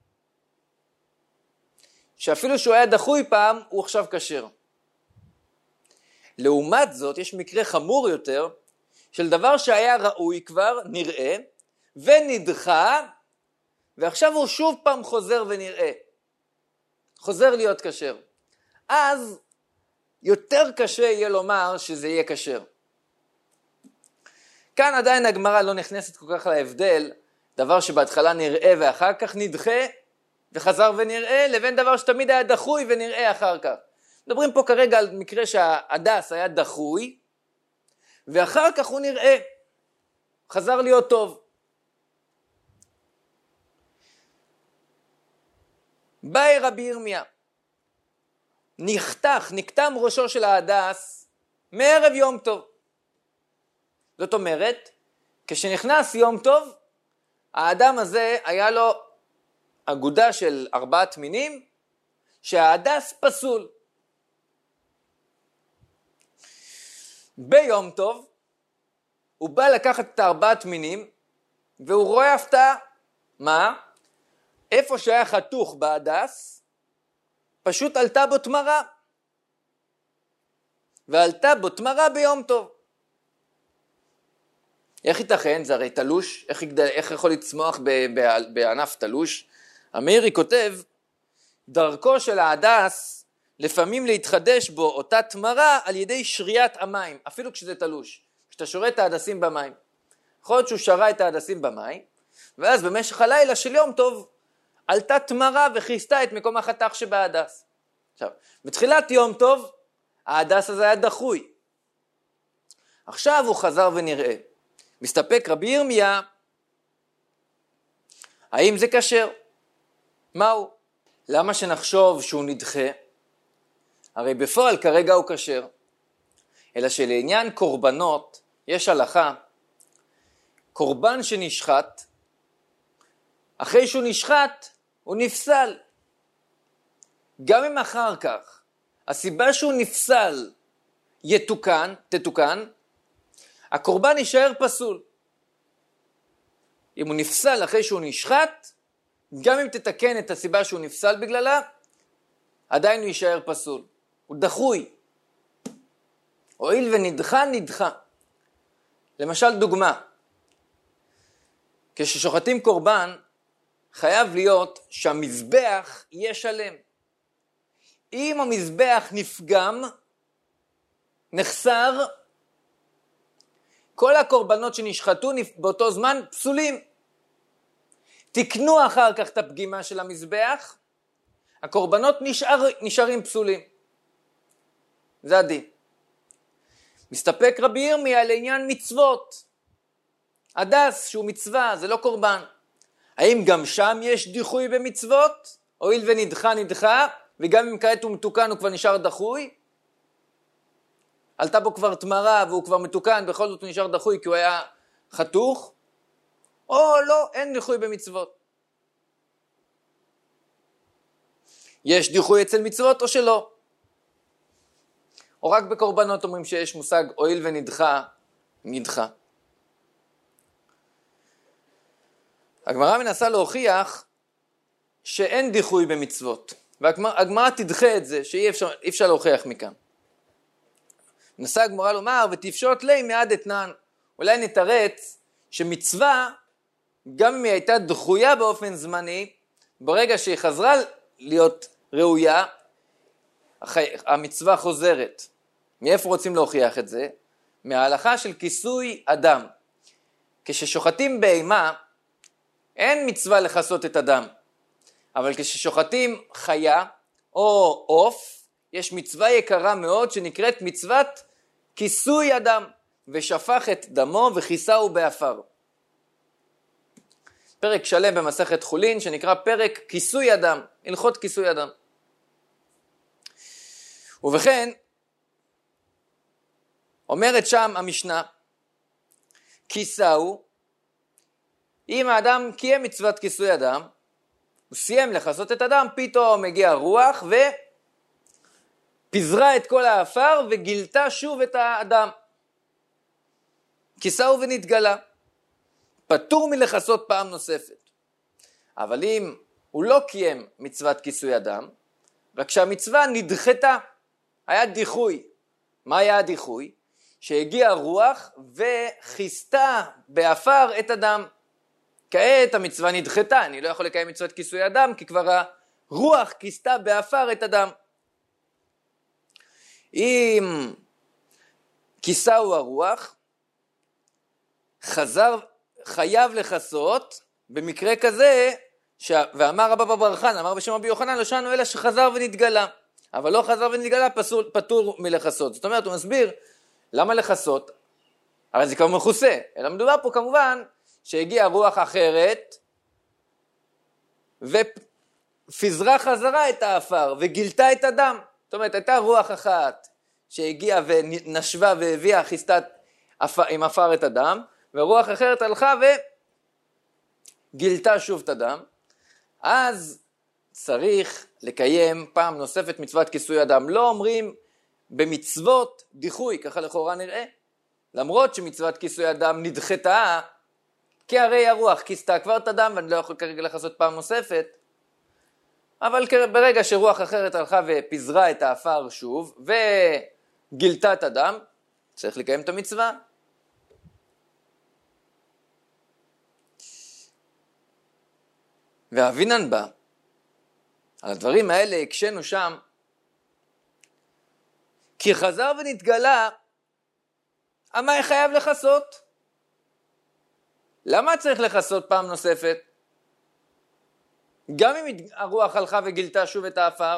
שאפילו שהוא היה דחוי פעם, הוא עכשיו כשר. לעומת זאת, יש מקרה חמור יותר, של דבר שהיה ראוי כבר, נראה, ונדחה, ועכשיו הוא שוב פעם חוזר ונראה. חוזר להיות כשר. אז יותר קשה יהיה לומר שזה יהיה כשר. כאן עדיין הגמרא לא נכנסת כל כך להבדל, דבר שבהתחלה נראה ואחר כך נדחה, וחזר ונראה, לבין דבר שתמיד היה דחוי ונראה אחר כך. מדברים פה כרגע על מקרה שההדס היה דחוי, ואחר כך הוא נראה, חזר להיות טוב. באי רבי ירמיה, נקטם ראשו של ההדס מערב יום טוב. זאת אומרת, כשנכנס יום טוב, האדם הזה היה לו אגודה של 4 מינים, שההדס פסול. ביום טוב, הוא בא לקחת את 4 מינים, והוא רואה הפתעה. מה? איפה שהיה חתוך בהדס, פשוט עלתה בו תמרה. ועלתה בו תמרה ביום טוב. איך ייתכן? זה הרי תלוש. איך יכול לצמוח בענף תלוש? המאירי כותב, דרכו של ההדס לפעמים להתחדש בו אותה תמרה על ידי שריית המים, אפילו כשזה תלוש. כשאתה שורה את ההדסים במים. יכול להיות שהוא שרה את ההדסים במים, ואז במשך הלילה של יום טוב עלתה תמרה וכיסתה את מקום החתך שבהדס. עכשיו, בתחילת יום טוב, ההדס הזה היה דחוי. עכשיו הוא חזר ונראה. מסתפק רבי ירמיה, האם זה כשר? מהו? למה שנחשוב שהוא נדחה? הרי בפועל כרגע הוא כשר. אלא שלעניין קורבנות יש הלכה, קורבן שנשחט, אחרי שהוא נשחט הוא נפסל. גם אם אחר כך הסיבה שהוא נפסל תתוקן, הקורבן יישאר פסול. אם הוא נפסל אחרי שהוא נשחט, גם אם תתקן את הסיבה שהוא נפסל בגללה, עדיין הוא יישאר פסול. הוא דחוי. הואיל ונדחה. למשל דוגמה, כששוחטים קורבן, חייב להיות שהמזבח יהיה שלם. אם המזבח נפגם, נחסר, כל הקורבנות שנשחטו באותו זמן פסולים. תקנו אחר כך את הפגימה של המזבח, הקורבנות נשארים פסולים. זה הדין. מסתפק רבי ירמיה לעניין מצוות. הדס שהוא מצווה, זה לא קורבן. האם גם שם יש דיחוי במצוות? הואיל ונדחה, וגם אם כעת הוא מתוקן הוא כבר נשאר דחוי? עלתה בו כבר תמרה והוא כבר מתוקן, בכל זאת הוא נשאר דחוי כי הוא היה חתוך? או לא, אין דיחוי במצוות. יש דיחוי אצל מצוות או שלא? או רק בקורבנות אומרים שיש מושג הואיל נדחה. הגמרא מנסה להוכיח שאין דיחוי במצוות. והגמרא תדחה את זה, שאי אפשר להוכיח מכאן. מנסה הגמרא לומר, ותפשוט לי מעד אתנן. אולי נתרץ שמצווה, גם אם היא הייתה דחויה באופן זמני, ברגע שהיא חזרה להיות ראויה, המצווה חוזרת. מאיפה רוצים להוכיח את זה? מההלכה של כיסוי אדם. כששוחטים בהמה, אין מצווה לחסות את הדם. אבל כששוחטים חיה או עוף, יש מצווה יקרה מאוד שנקראת מצוות כיסוי אדם. ושפך את דמו וכיסהו באפר. פרק שלם במסכת חולין שנקרא פרק כיסוי אדם, הלכות כיסוי אדם. ובכן, אומרת שם המשנה, כיסהו, אם האדם קיים מצוות כיסוי אדם, הוא סיים לחסות את הדם, פתאום הגיע רוח פיזרה את כל האפר וגילתה שוב את האדם. כיסהו ונתגלה. פטור מלחסות פעם נוספת. אבל אם הוא לא קיים מצוות כיסוי אדם, רק שהמצווה נדחתה, היה דיחוי. מה היה הדיחוי? שהגיע רוח וכיסתה באפר את הדם. כעת המצווה נדחתה, אני לא יכול לקיים מצוות כיסוי אדם, כי כבר הרוח כיסתה באפר את הדם. אם כיסהו הרוח, חייב לחסות, במקרה כזה, ואמר רבא בר חנא, אמר בשם רבי יוחנן, לא שאנו אלא שחזר ונתגלה. אבל לא חזר ונתגלה, פטור מלחסות. זאת אומרת, הוא מסביר, למה לחסות? הרי זה כבר מכוסה. אלא מדובר פה כמובן, שהגיעה רוח אחרת, ופיזרה חזרה את האפר, וגילתה את הדם. זאת אומרת, הייתה רוח אחת, שהגיעה ונשבה והביאה חיסת עם אפר את הדם, ורוח אחרת הלכה וגילתה שוב את הדם. אז צריך לקיים פעם נוספת מצוות כיסוי אדם. לא אומרים במצוות דיחוי, ככה לכאורה נראה. למרות שמצוות כיסוי אדם נדחתה, כי הרי הרוח כיסתה כבר את הדם, ואני לא יכול כרגע לחסות פעם נוספת. אבל ברגע שרוח אחרת הלכה ופיזרה את האפר שוב, וגילתה את הדם, צריך לקיים את המצווה. ואבינן בה, על הדברים האלה הקשנו שם, כי חזר ונתגלה, מה חייב לחסות? למה צריך לחסות פעם נוספת? גם אם הרוח הלכה וגילתה שוב את האפר,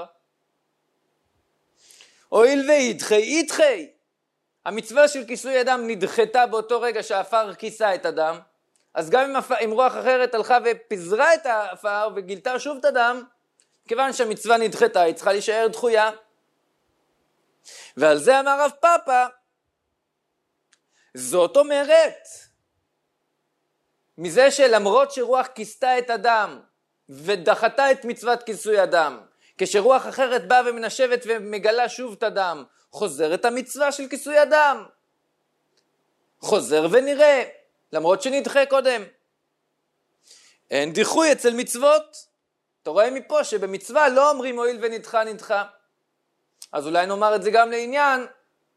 הואיל וידחי, המצווה של כיסוי אדם נדחתה באותו רגע שהאפר כיסה את הדם, אז גם אם רוח אחרת הלכה ופיזרה את האפר וגילתה שוב את הדם, כיוון שהמצווה נדחתה, היא צריכה להישאר דחויה. ועל זה אמר רב פאפא, זאת אומרת, מזה שלמרות שרוח כיסתה את הדם, ודחתה את מצוות כיסוי אדם, כשרוח אחרת באה ומנשבת ומגלה שוב את הדם, חוזרת המצווה של כיסוי הדם. חוזר ונראה, למרות שנדחה קודם. אין דיחוי אצל מצוות. אתה רואה מפה שבמצווה לא אומרים הואיל ונדחה נדחה. אז אולי נאמר את זה גם לעניין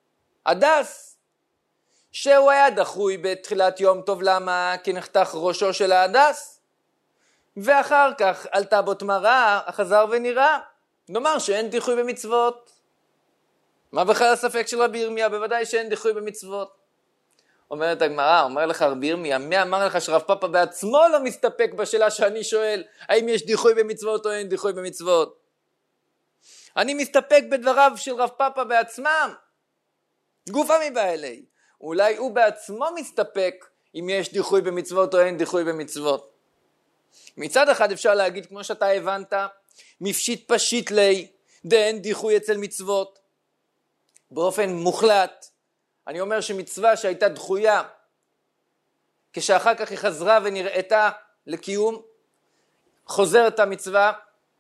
הדס, שהוא היה דחוי בתחילת יום טוב. למה? כי נחתך ראשו של ההדס, ואחר כך עלתה בו תמרה, חזר ונראה. נאמר שאין דיחוי במצוות. מה בכלל הספק של רבי ירמיה? בוודאי שאין דיחוי במצוות. אומרת הגמרא, אומר לך רבי ירמיה, מי אמר לך שרב פאפא בעצמו לא מסתפק בשאלה שאני שואל, האם יש דיחוי במצוות או אין דיחוי במצוות? אני מסתפק בדבריו של רב פאפא בעצמם. גופה מבעלי. אולי הוא בעצמו מסתפק אם יש דיחוי במצוות או אין דיחוי במצוות. מצד אחד אפשר להגיד, כמו שאתה הבנת, מפשיט פשיט לי, דאין דיחוי אצל מצוות. באופן מוחלט, אני אומר שמצווה שהייתה דחויה, כשאחר כך היא חזרה ונראתה לקיום, חוזרת המצווה.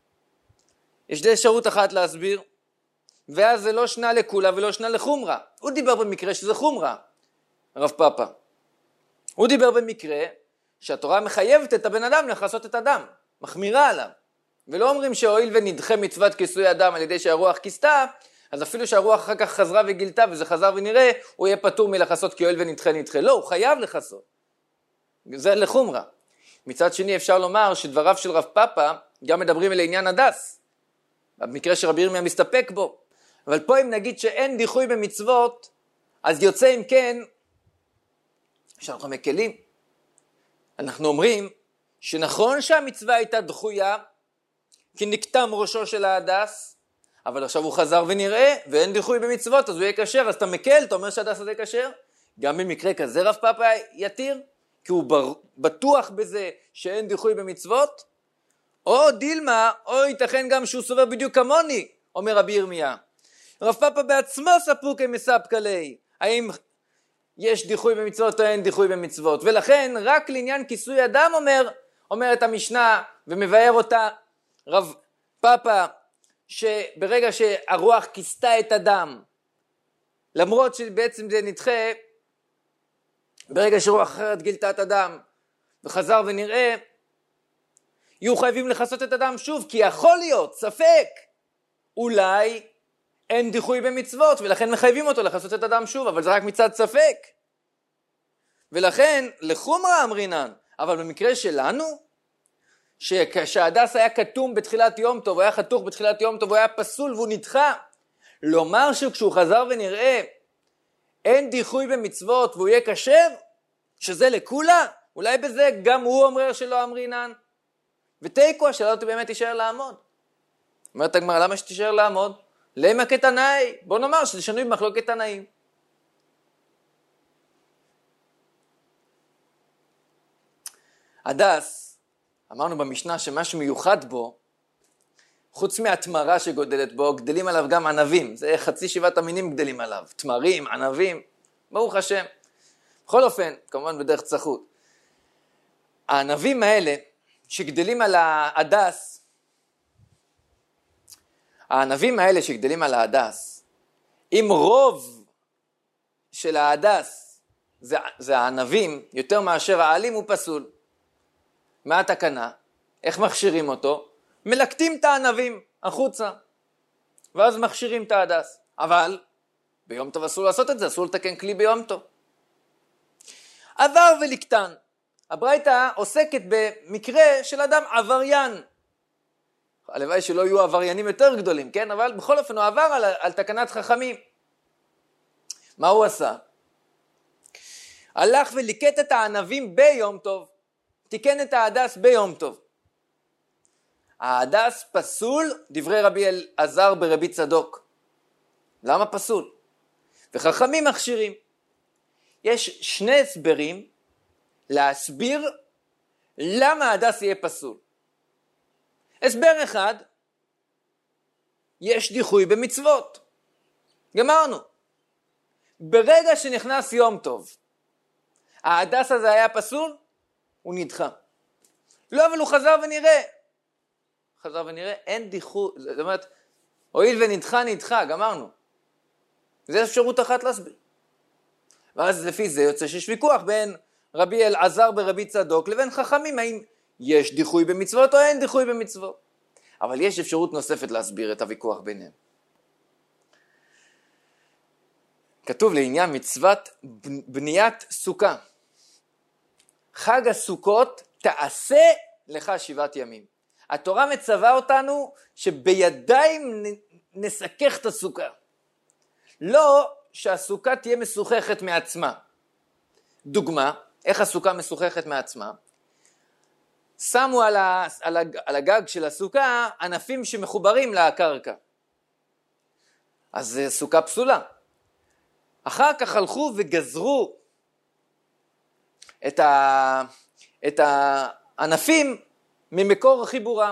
יש די אפשרות אחת להסביר, ואז זה לא שנה לכולה ולא שנה לחומרה. הוא דיבר במקרה שזה חומרה, רב פאפא. הוא דיבר במקרה שהתורה מחייבת את הבן אדם לכסות את הדם, מחמירה עליו. ולא אומרים שהואיל ונדחה מצוות כיסוי הדם על ידי שהרוח כיסתה, אז אפילו שהרוח אחר כך חזרה וגילתה וזה חזר ונראה, הוא יהיה פטור מלכסות כי הואיל ונדחה נדחה. לא, הוא חייב לכסות. זה לחומרה. מצד שני אפשר לומר שדבריו של רב פאפא גם מדברים על עניין הדס, במקרה שרבי ירמיה מסתפק בו. אבל פה אם נגיד שאין דיחוי במצוות, אז יוצא אם כן, שאנחנו מקלים. אנחנו אומרים שנכון שהמצווה הייתה דחויה, כי נקטם ראשו של ההדס, אבל עכשיו הוא חזר ונראה, ואין דיחוי במצוות, אז הוא יהיה כשר. אז אתה מקל, אתה אומר שההדס הזה כשר. גם במקרה כזה רב פאפא יתיר, כי הוא בטוח בזה שאין דיחוי במצוות. או דילמה, או ייתכן גם שהוא סובר בדיוק כמוני, אומר רבי ירמיה. רב פאפא בעצמו ספוק מספקא ליה, האם יש דיחוי במצוות או אין דיחוי במצוות. ולכן רק לעניין כיסוי הדם אומרת המשנה ומבאר אותה רב פאפא, שברגע שהרוח כיסתה את הדם, למרות שבעצם זה נדחה, ברגע שרוח אחרת גילתה את הדם וחזר ונראה, יהיו חייבים לכסות את הדם שוב, כי יכול להיות ספק, אולי אין דיחוי במצוות, ולכן מחייבים אותו לכסות את הדם שוב, אבל זה רק מצד ספק. ולכן לחומרה אמרינן, אבל במקרה שלנו, שכשההדס היה כתום בתחילת יום טוב, הוא היה חתוך בתחילת יום טוב, הוא היה פסול והוא נדחה, לומר שכשהוא חזר ונראה, אין דיחוי במצוות והוא יהיה כשר, שזה לכולה, אולי בזה גם הוא אומר שלא אמרינן, ותיקו השאלה אותי באמת תישאר לעמוד. אומרת הגמרא, למה שתישאר לעמוד? למה כתנאי? בוא נאמר שזה שנוי במחלוקת תנאים. הדס, אמרנו במשנה שמשהו מיוחד בו, חוץ מהתמרה שגודלת בו, גדלים עליו גם ענבים. זה חצי שבעת המינים גדלים עליו. תמרים, ענבים, ברוך השם. בכל אופן, כמובן בדרך צחות. הענבים האלה שגדלים על ההדס, הענבים האלה שגדלים על ההדס, אם רוב של ההדס זה הענבים יותר מאשר העלים, הוא פסול. מה התקנה? איך מכשירים אותו? מלקטים את הענבים החוצה, ואז מכשירים את ההדס. אבל ביום טוב אסור לעשות את זה, אסור לתקן כלי ביום טוב. עבר ולקטן. הברייתא עוסקת במקרה של אדם עבריין. הלוואי שלא יהיו עבריינים יותר גדולים, כן? אבל בכל אופן הוא עבר על תקנת חכמים. מה הוא עשה? הלך וליקט את הענבים ביום טוב. תיקן את ההדס ביום טוב. ההדס פסול, דברי רבי אלעזר ברבי צדוק. למה פסול? וחכמים מכשירים. יש שני הסברים להסביר למה ההדס יהיה פסול. הסבר אחד, יש דיחוי במצוות. גמרנו. ברגע שנכנס יום טוב, ההדס הזה היה פסול, הוא נדחה. לא, אבל הוא חזר ונראה. חזר ונראה, אין דיחוי, זאת אומרת, הואיל ונדחה נדחה, גמרנו. זה אפשרות אחת להסביר. ואז לפי זה יוצא שיש ויכוח בין רבי אלעזר ברבי צדוק לבין חכמים, האם יש דיחוי במצוות או אין דיחוי במצוות. אבל יש אפשרות נוספת להסביר את הוויכוח ביניהם. כתוב לעניין מצוות בניית סוכה. חג הסוכות תעשה לך 7 ימים. התורה מצווה אותנו שבידיים נסכך את הסוכה. לא שהסוכה תהיה משוחכת מעצמה. דוגמה, איך הסוכה משוחכת מעצמה? שמו על הגג של הסוכה ענפים שמחוברים לקרקע. אז זו סוכה פסולה. אחר כך הלכו וגזרו את הענפים ממקור חיבורם.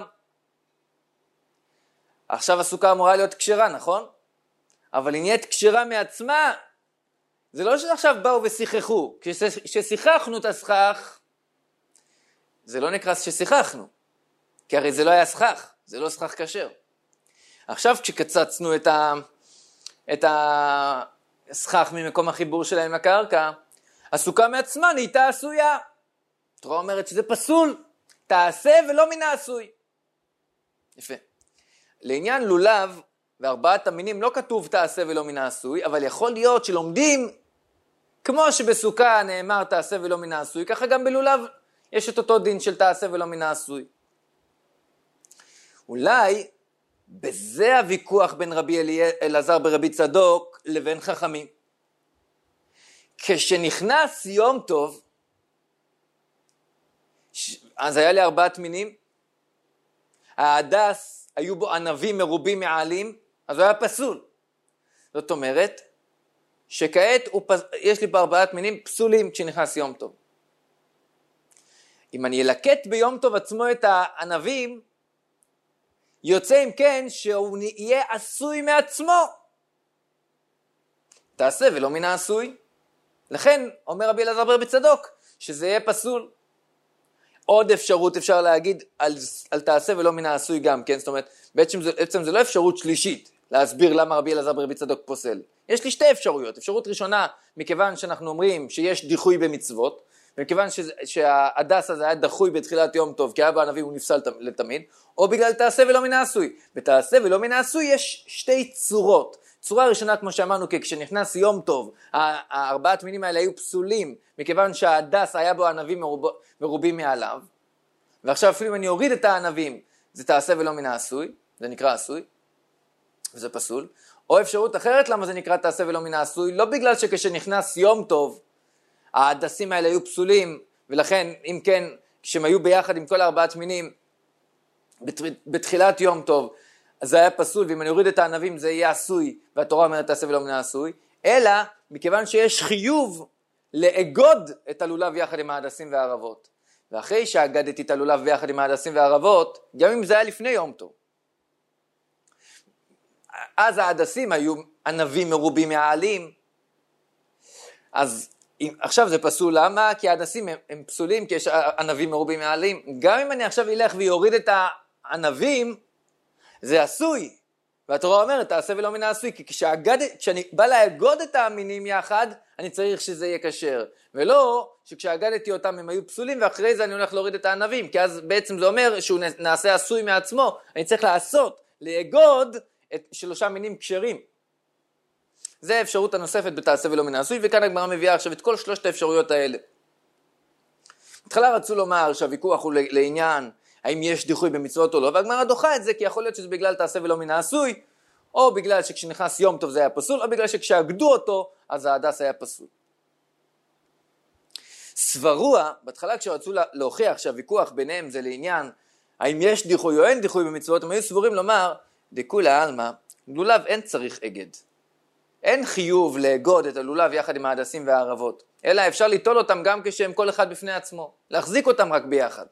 עכשיו הסוכה אמורה להיות כשרה, נכון? אבל היא נהיית כשרה מעצמה. זה לא שעכשיו באו ושיחכו. כששיחכנו את הסכך, זה לא נקרא ששיחכנו. כי הרי זה לא היה סכך, זה לא סכך כשר. עכשיו כשקצצנו את הסכך ממקום החיבור שלהם לקרקע, הסוכה מעצמה נהייתה עשויה. התורה אומרת שזה פסול, תעשה ולא מן העשוי. יפה. לעניין לולב וארבעת המינים לא כתוב תעשה ולא מן העשוי, אבל יכול להיות שלומדים, כמו שבסוכה נאמר תעשה ולא מן העשוי, ככה גם בלולב יש את אותו דין של תעשה ולא מן העשוי. אולי בזה הוויכוח בין רבי אלעזר ברבי צדוק לבין חכמים. כשנכנס יום טוב, אז היה לי 4 מינים, ההדס היו בו ענבים מרובים מעלים, אז הוא היה פסול. זאת אומרת, שכעת יש לי פה 4 מינים פסולים כשנכנס יום טוב. אם אני אלקט ביום טוב עצמו את הענבים, יוצא אם כן שהוא יהיה עשוי מעצמו. תעשה ולא מן העשוי. לכן אומר רבי אלעזר ברבי צדוק שזה יהיה פסול. עוד אפשרות אפשר להגיד על תעשה ולא מן העשוי גם, כן? זאת אומרת, בעצם זה לא אפשרות שלישית להסביר למה רבי אלעזר ברבי צדוק פוסל. יש לי 2 אפשרויות. אפשרות ראשונה, מכיוון שאנחנו אומרים שיש דיחוי במצוות, ומכיוון שההדס הזה היה דחוי בתחילת יום טוב, כי היה בענבים הוא נפסל לתמיד, או בגלל תעשה ולא מן העשוי. בתעשה ולא מן העשוי יש 2 צורות. צורה ראשונה, כמו שאמרנו, כי כשנכנס יום טוב, 4 מינים האלה היו פסולים, מכיוון שההדס היה בו ענבים מרובים מעליו, ועכשיו אפילו אם אני אוריד את הענבים, זה תעשה ולא מן העשוי, זה נקרא עשוי, וזה פסול. או אפשרות אחרת, למה זה נקרא תעשה ולא מן העשוי? לא בגלל שכשנכנס יום טוב, ההדסים האלה היו פסולים, ולכן אם כן, כשהם היו ביחד עם כל 4 מינים, בתחילת יום טוב, אז זה היה פסול, ואם אני אוריד את הענבים זה יהיה עשוי, והתורה אומרת תעשה ולא מן העשוי, אלא מכיוון שיש חיוב לאגוד את הלולב יחד עם ההדסים והערבות. ואחרי שאגדתי את הלולב יחד עם ההדסים והערבות, גם אם זה היה לפני יום טוב, אז ההדסים היו ענבים מרובים מעלים, אז עכשיו זה פסול, למה? כי ההדסים הם פסולים, כי יש ענבים מרובים מעלים. גם אם אני עכשיו אלך ויוריד את הענבים, זה עשוי. והתורה אומרת, תעשה ולא מן העשוי, כי כשאני בא לאגוד את המינים יחד, אני צריך שזה יהיה כשר. ולא שכשאגדתי אותם הם היו פסולים, ואחרי זה אני הולך להוריד את הענבים, כי אז בעצם זה אומר שהוא נעשה עשוי מעצמו. אני צריך לאגוד את 3 מינים כשרים. זה האפשרות הנוספת בתעשה ולא מן העשוי, וכאן הגמרא מביאה עכשיו את כל 3 האפשרויות האלה. בתחילה רצו לומר שהוויכוח הוא לעניין האם יש דיחוי במצוות או לא, והגמרא דוחה את זה, כי יכול להיות שזה בגלל תעשה ולא מן העשוי, או בגלל שכשנכנס יום טוב זה היה פסול, או בגלל שכשאגדו אותו, אז ההדס היה פסול. סברוע, בהתחלה כשרצו להוכיח שהוויכוח ביניהם זה לעניין האם יש דיחוי או אין דיחוי במצוות, הם היו סבורים לומר, דכולי עלמא, לולב אין צריך אגד. אין חיוב לאגוד את הלולב יחד עם ההדסים והערבות, אלא אפשר ליטול אותם גם כשהם כל אחד בפני עצמו, להחזיק אותם רק ביחד.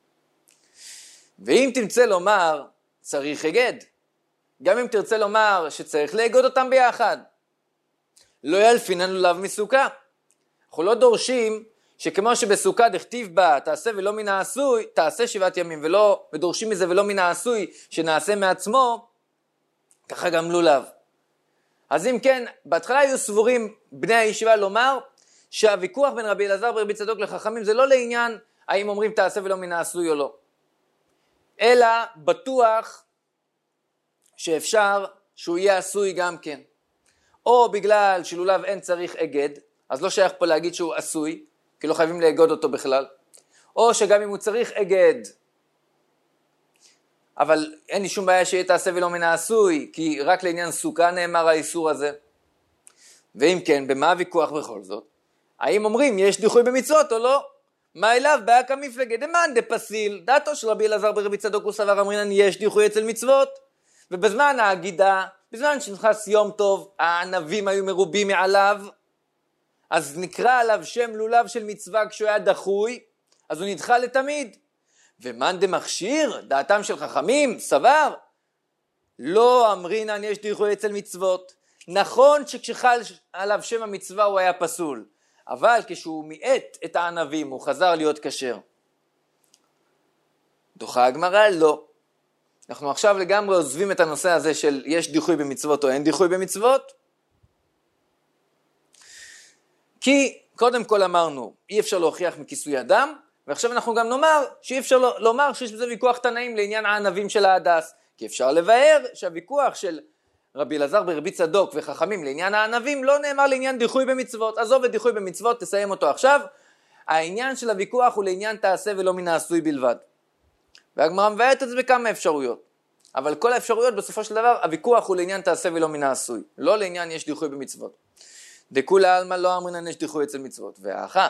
ואם תרצה לומר צריך אגד, גם אם תרצה לומר שצריך לאגוד אותם ביחד, לא ילפינן לולב מסוכה. אנחנו לא דורשים שכמו שבסוכה דכתיב בה תעשה ולא מן העשוי, תעשה 7 ימים ודורשים מזה ולא מן העשוי שנעשה מעצמו, ככה גם לולב. אז אם כן, בהתחלה היו סבורים בני הישיבה לומר שהוויכוח בין רבי אלעזר ורבי צדוק לחכמים זה לא לעניין האם אומרים תעשה ולא מן העשוי או לא, אלא בטוח שאפשר שהוא יהיה עשוי גם כן. או בגלל שלולב אין צריך אגד, אז לא שייך פה להגיד שהוא עשוי, כי לא חייבים לאגוד אותו בכלל. או שגם אם הוא צריך אגד, אבל אין לי שום בעיה שיהיה תעשה ולא מן העשוי, כי רק לעניין סוכה נאמר האיסור הזה. ואם כן, במה הוויכוח בכל זאת? האם אומרים יש דיחוי במצוות או לא? מה אליו? בעיה כמפלגה דמאן דפסיל. דעתו של רבי אלעזר ברבי צדוק הוא סבר אמרינן יש דיחוי אצל מצוות. ובזמן ההגידה, בזמן שנכנס יום טוב, הענבים היו מרובים מעליו, אז נקרא עליו שם לולב של מצווה כשהוא היה דחוי, אז הוא נדחה לתמיד. ומאן דמכשיר, דעתם של חכמים, סבר, לא אמרינן יש דיחוי אצל מצוות. נכון שכשחל עליו שם המצווה הוא היה פסול, אבל כשהוא מיעט את הענבים הוא חזר להיות כשר. דוחה הגמרא לא. אנחנו עכשיו לגמרי עוזבים את הנושא הזה של יש דיחוי במצוות או אין דיחוי במצוות. כי קודם כל אמרנו אי אפשר להוכיח מכיסוי אדם, ועכשיו אנחנו גם נאמר שאי אפשר לומר שיש בזה ויכוח תנאים לעניין הענבים של ההדס, כי אפשר לבאר שהוויכוח של רבי אלעזר ברבי צדוק וחכמים לעניין הענבים לא נאמר לעניין דיחוי במצוות. עזוב את דיחוי במצוות, תסיים אותו עכשיו. העניין של הוויכוח הוא לעניין תעשה ולא מן העשוי בלבד. והגמרא מבארת את זה בכמה אפשרויות. אבל כל האפשרויות בסופו של דבר, הוויכוח הוא לעניין תעשה ולא מן העשוי. לא לעניין יש דיחוי במצוות. דכולי עלמא לא אמרינן יש דיחוי אצל מצוות. והאחר,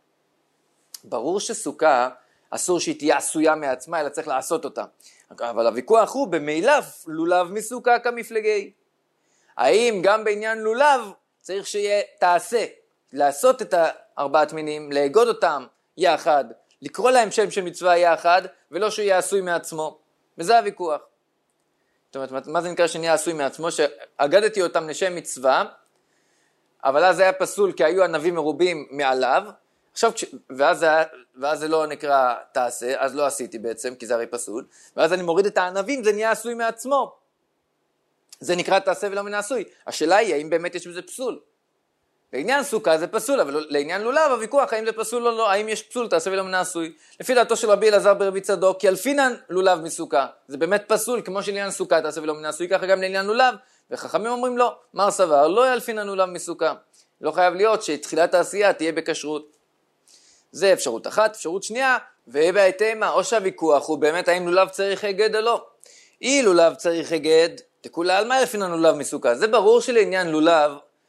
ברור שסוכה אסור שהיא תהיה עשויה מעצמה, אלא צריך לעשות אותה. אבל הוויכוח הוא במילא לולב מסוכה כמפלגי. האם גם בעניין לולב צריך שיהיה תעשה, לעשות את 4 מינים, לאגוד אותם יחד, לקרוא להם שם של מצווה יחד, ולא שהוא יהיה עשוי מעצמו. וזה הוויכוח. זאת אומרת, מה זה נקרא שנהיה עשוי מעצמו? שאגדתי אותם לשם מצווה, אבל אז זה היה פסול כי היו ענבים מרובים מעליו, עכשיו, ואז זה לא נקרא תעשה, אז לא עשיתי בעצם, כי זה הרי פסול, ואז אני מוריד את הענבים, זה נהיה עשוי מעצמו. זה נקרא תעשה ולא מן העשוי. השאלה היא, האם באמת יש בזה פסול? לעניין סוכה זה פסול, אבל לעניין לולב הוויכוח, האם זה פסול או לא, האם יש פסול תעשה ולא מן העשוי. לפי דעתו של רבי אלעזר ברבי צדוק, כי אלפינן לולב מסוכה. זה באמת פסול, כמו שלעניין סוכה תעשה ולא מן העשוי, ככה גם לעניין לולב. וחכמים אומרים לא, מר סבר, לא ילפינן לולב מסוכה. לא חייב להיות שתחילת העשייה תהיה בכשרות. זה אפשרות אחת. אפשרות שנייה, ובהתאמה, או שהוויכוח הוא באמת האם לולב צריך הגד או לא. אי לולב צריך הגד, תכולי עלמא ילפינן לולב מסוכה. זה ברור שלעניין לולב,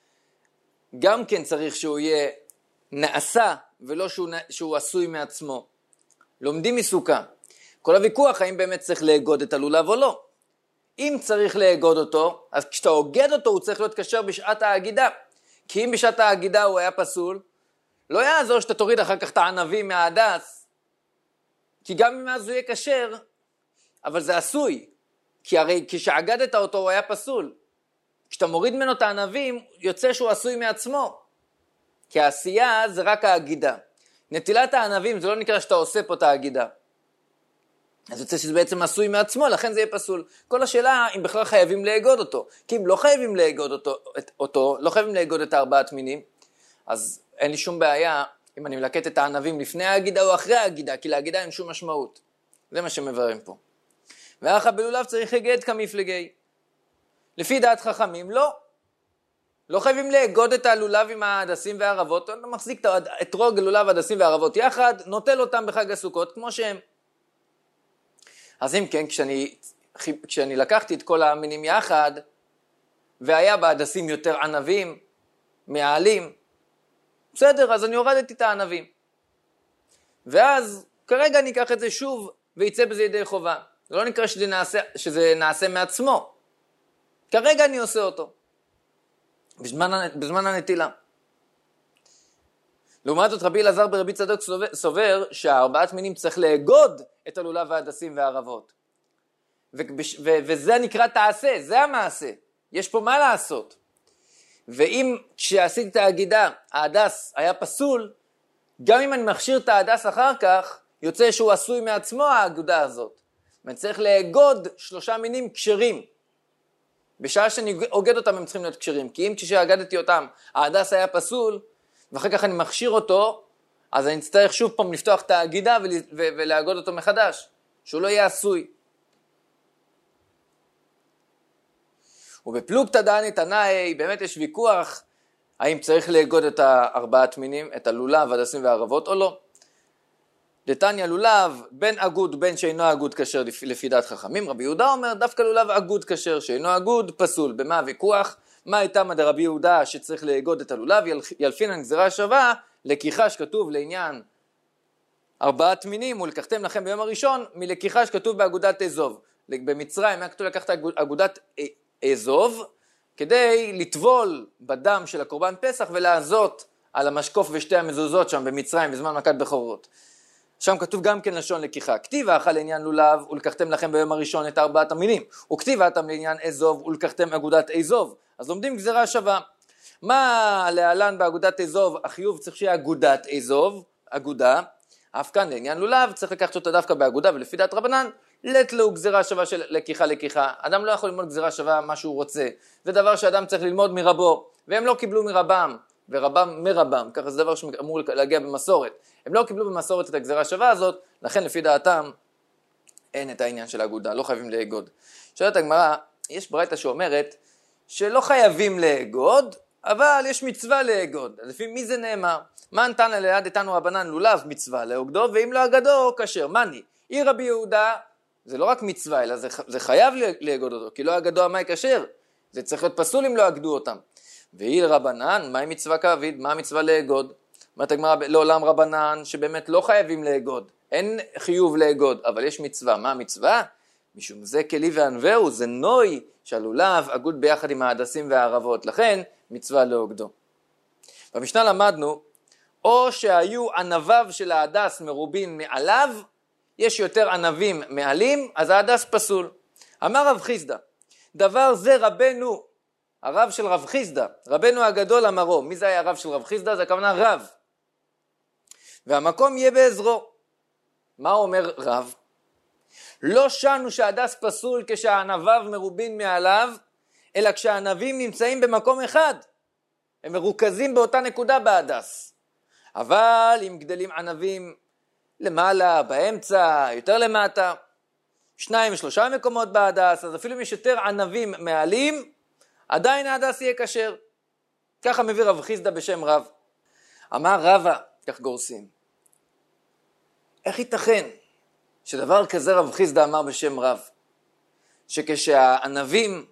גם כן צריך שהוא יהיה נעשה, ולא שהוא עשוי מעצמו. לומדים מסוכה. כל הוויכוח האם באמת צריך לאגוד את הלולב או לא. אם צריך לאגוד אותו, אז כשאתה אוגד אותו הוא צריך להיות כשר בשעת ההגידה. כי אם בשעת ההגידה הוא היה פסול, לא יעזור שאתה תוריד אחר כך את הענבים מההדס, כי גם אם אז הוא יהיה כשר, אבל זה עשוי, כי הרי כשאגדת אותו הוא היה פסול. כשאתה מוריד ממנו את הענבים, יוצא שהוא עשוי מעצמו, כי העשייה זה רק ההגידה. נטילת הענבים זה לא נקרא שאתה עושה פה את ההגידה. אז יוצא שזה בעצם עשוי מעצמו, לכן זה יהיה פסול. כל השאלה אם בכלל חייבים לאגוד אותו, כי אם לא חייבים לאגוד אותו, לא חייבים לאגוד את 4 מינים, אז אין לי שום בעיה אם אני מלקט את הענבים לפני ההגידה או אחרי ההגידה, כי להגידה אין שום משמעות. זה מה שמבררים פה. ואחר בלולב צריך הגד כמפלגי. לפי דעת חכמים, לא חייבים לאגוד את הלולב עם ההדסים והערבות, אתה מחזיק את אתרוג לולב, הדסים והערבות יחד, נוטל אותם בחג הסוכות כמו שהם. אז אם כן, כשאני לקחתי את כל המינים יחד, והיה בהדסים יותר ענבים, מעלים, בסדר, אז אני הורדתי את הענבים. ואז כרגע אני אקח את זה שוב, ויצא בזה ידי חובה. זה לא נקרא שזה נעשה מעצמו. כרגע אני עושה אותו. בזמן הנטילה. לעומת זאת רבי אלעזר ברבי צדוק סובר שה4 מינים צריך לאגוד את הלולב וההדסים והערבות. וזה נקרא תעשה, זה המעשה. יש פה מה לעשות. ואם כשעשיתי את ההגידה, ההדס היה פסול, גם אם אני מכשיר את ההדס אחר כך, יוצא שהוא עשוי מעצמו האגודה הזאת. ואני צריך לאגוד 3 מינים כשרים. בשעה שאני אוגד אותם הם צריכים להיות כשרים, כי אם כשאגדתי אותם ההדס היה פסול, ואחר כך אני מכשיר אותו, אז אני אצטרך שוב פעם לפתוח את האגידה ולאגוד אותו מחדש, שהוא לא יהיה עשוי. ובפלוגתא דני תנאי באמת יש ויכוח, האם צריך לאגוד את 4 מינים, את הלולב, הדסים והערבות או לא. דתניא לולב, בין אגוד בין שאינו אגוד כשר לפי דעת חכמים. רבי יהודה אומר דווקא לולב אגוד כשר, שאינו אגוד פסול. במה הוויכוח? מה הייתה דרבי יהודה שצריך לאגוד את הלולב? ילפינן גזירה שווה, לקיחה שכתוב לעניין 4 מינים, ולקחתם לכם ביום הראשון, מלקיחה שכתוב באגודת אזוב. במצרים היה כתוב לקחת אגודת אזוב, כדי לטבול בדם של הקורבן פסח ולעזות על המשקוף ושתי המזוזות שם במצרים בזמן מכת בכורות. שם כתוב גם כן לשון לקיחה. כתיב האכל לעניין לולב ולקחתם לכם ביום הראשון את 4 המינים. וכתיב האתם לעניין אזוב ולקחתם אגודת אזוב. אז לומדים גזירה שווה. מה להלן באגודת אזוב? החיוב צריך שיהיה אגודת אזוב, אגודה. אף כאן לעניין לולב צריך לקחת אותה דווקא באגודה, ולפי דעת רבנן לתלו גזירה שווה של לקיחה. אדם לא יכול ללמוד גזירה שווה מה שהוא רוצה. זה דבר שאדם צריך ללמוד מרבו, והם לא קיבלו מרבם, ורבם מרבם, ככה זה דבר שאמור להגיע במסורת. הם לא קיבלו במסורת את הגזירה שווה הזאת, לכן לפי דעתם אין את העניין של האגודה, לא חייבים לאגוד. שואלת הגמרא, יש ברייתא שאומרת שלא חייבים לאגוד, אבל יש מצווה לאגוד. אז לפי מי זה נאמר? מה נתן ליד איתנו רבנן לולב מצווה לאגדו, ואם לא אגדו כשר. מני? עיר רבי יהודה, זה לא רק מצווה, אלא זה חייב לאגוד אותו, כי לא אגדו המאי כשר. זה צריך להיות פסול אם לא אגדו אותם. ועיל רבנן, מהי מצווה כאביד? מה המצווה לאגוד? אומרת הגמרא לעולם רבנן שבאמת לא חייבים לאגוד, אין חיוב לאגוד, אבל יש מצווה. מה המצווה? משום זה כלי וענווהו, זה נוי שהלולב אגוד ביחד עם ההדסים והערבות, לכן מצווה לאגדו. במשנה למדנו, או שהיו ענביו של ההדס מרובין מעליו, יש יותר ענבים מעלים, אז ההדס פסול. אמר רב חיסדא, דבר זה רבנו, הרב של רב חיסדא, רבנו הגדול אמרו. מי זה היה הרב של רב חיסדא? זה הכוונה רב. והמקום יהיה בעזרו. מה אומר רב? לא שנו שההדס פסול כשהענביו מרובין מעליו, אלא כשהענבים נמצאים במקום אחד. הם מרוכזים באותה נקודה בהדס. אבל אם גדלים ענבים למעלה, באמצע, יותר למטה, 2 ו3 מקומות בהדס, אז אפילו אם יש יותר ענבים מעלים, עדיין ההדס יהיה כשר. ככה מביא רב חיסדא בשם רב. אמר רבא, כך גורסים. איך ייתכן שדבר כזה רב חיסדא אמר בשם רב? שכשהענבים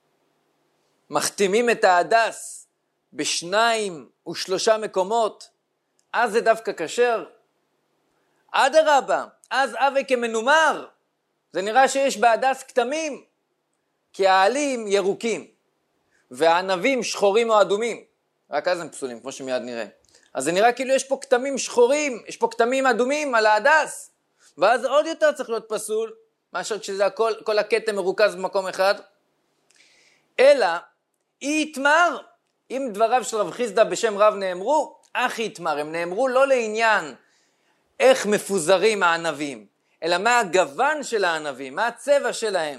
מחתימים את ההדס ב2 ו3 מקומות, אז זה דווקא כשר? אדרבה, אז אבי כמנומר. זה נראה שיש בהדס כתמים, כי העלים ירוקים, והענבים שחורים או אדומים. רק אז הם פסולים, כמו שמיד נראה. אז זה נראה כאילו יש פה כתמים שחורים, יש פה כתמים אדומים על ההדס. ואז עוד יותר צריך להיות פסול, מאשר כשזה כל הכתם מרוכז במקום אחד. אלא, אי יתמר, אם דבריו של רב חיסדא בשם רב נאמרו, אך יתמר, הם נאמרו לא לעניין איך מפוזרים הענבים, אלא מה הגוון של הענבים, מה הצבע שלהם.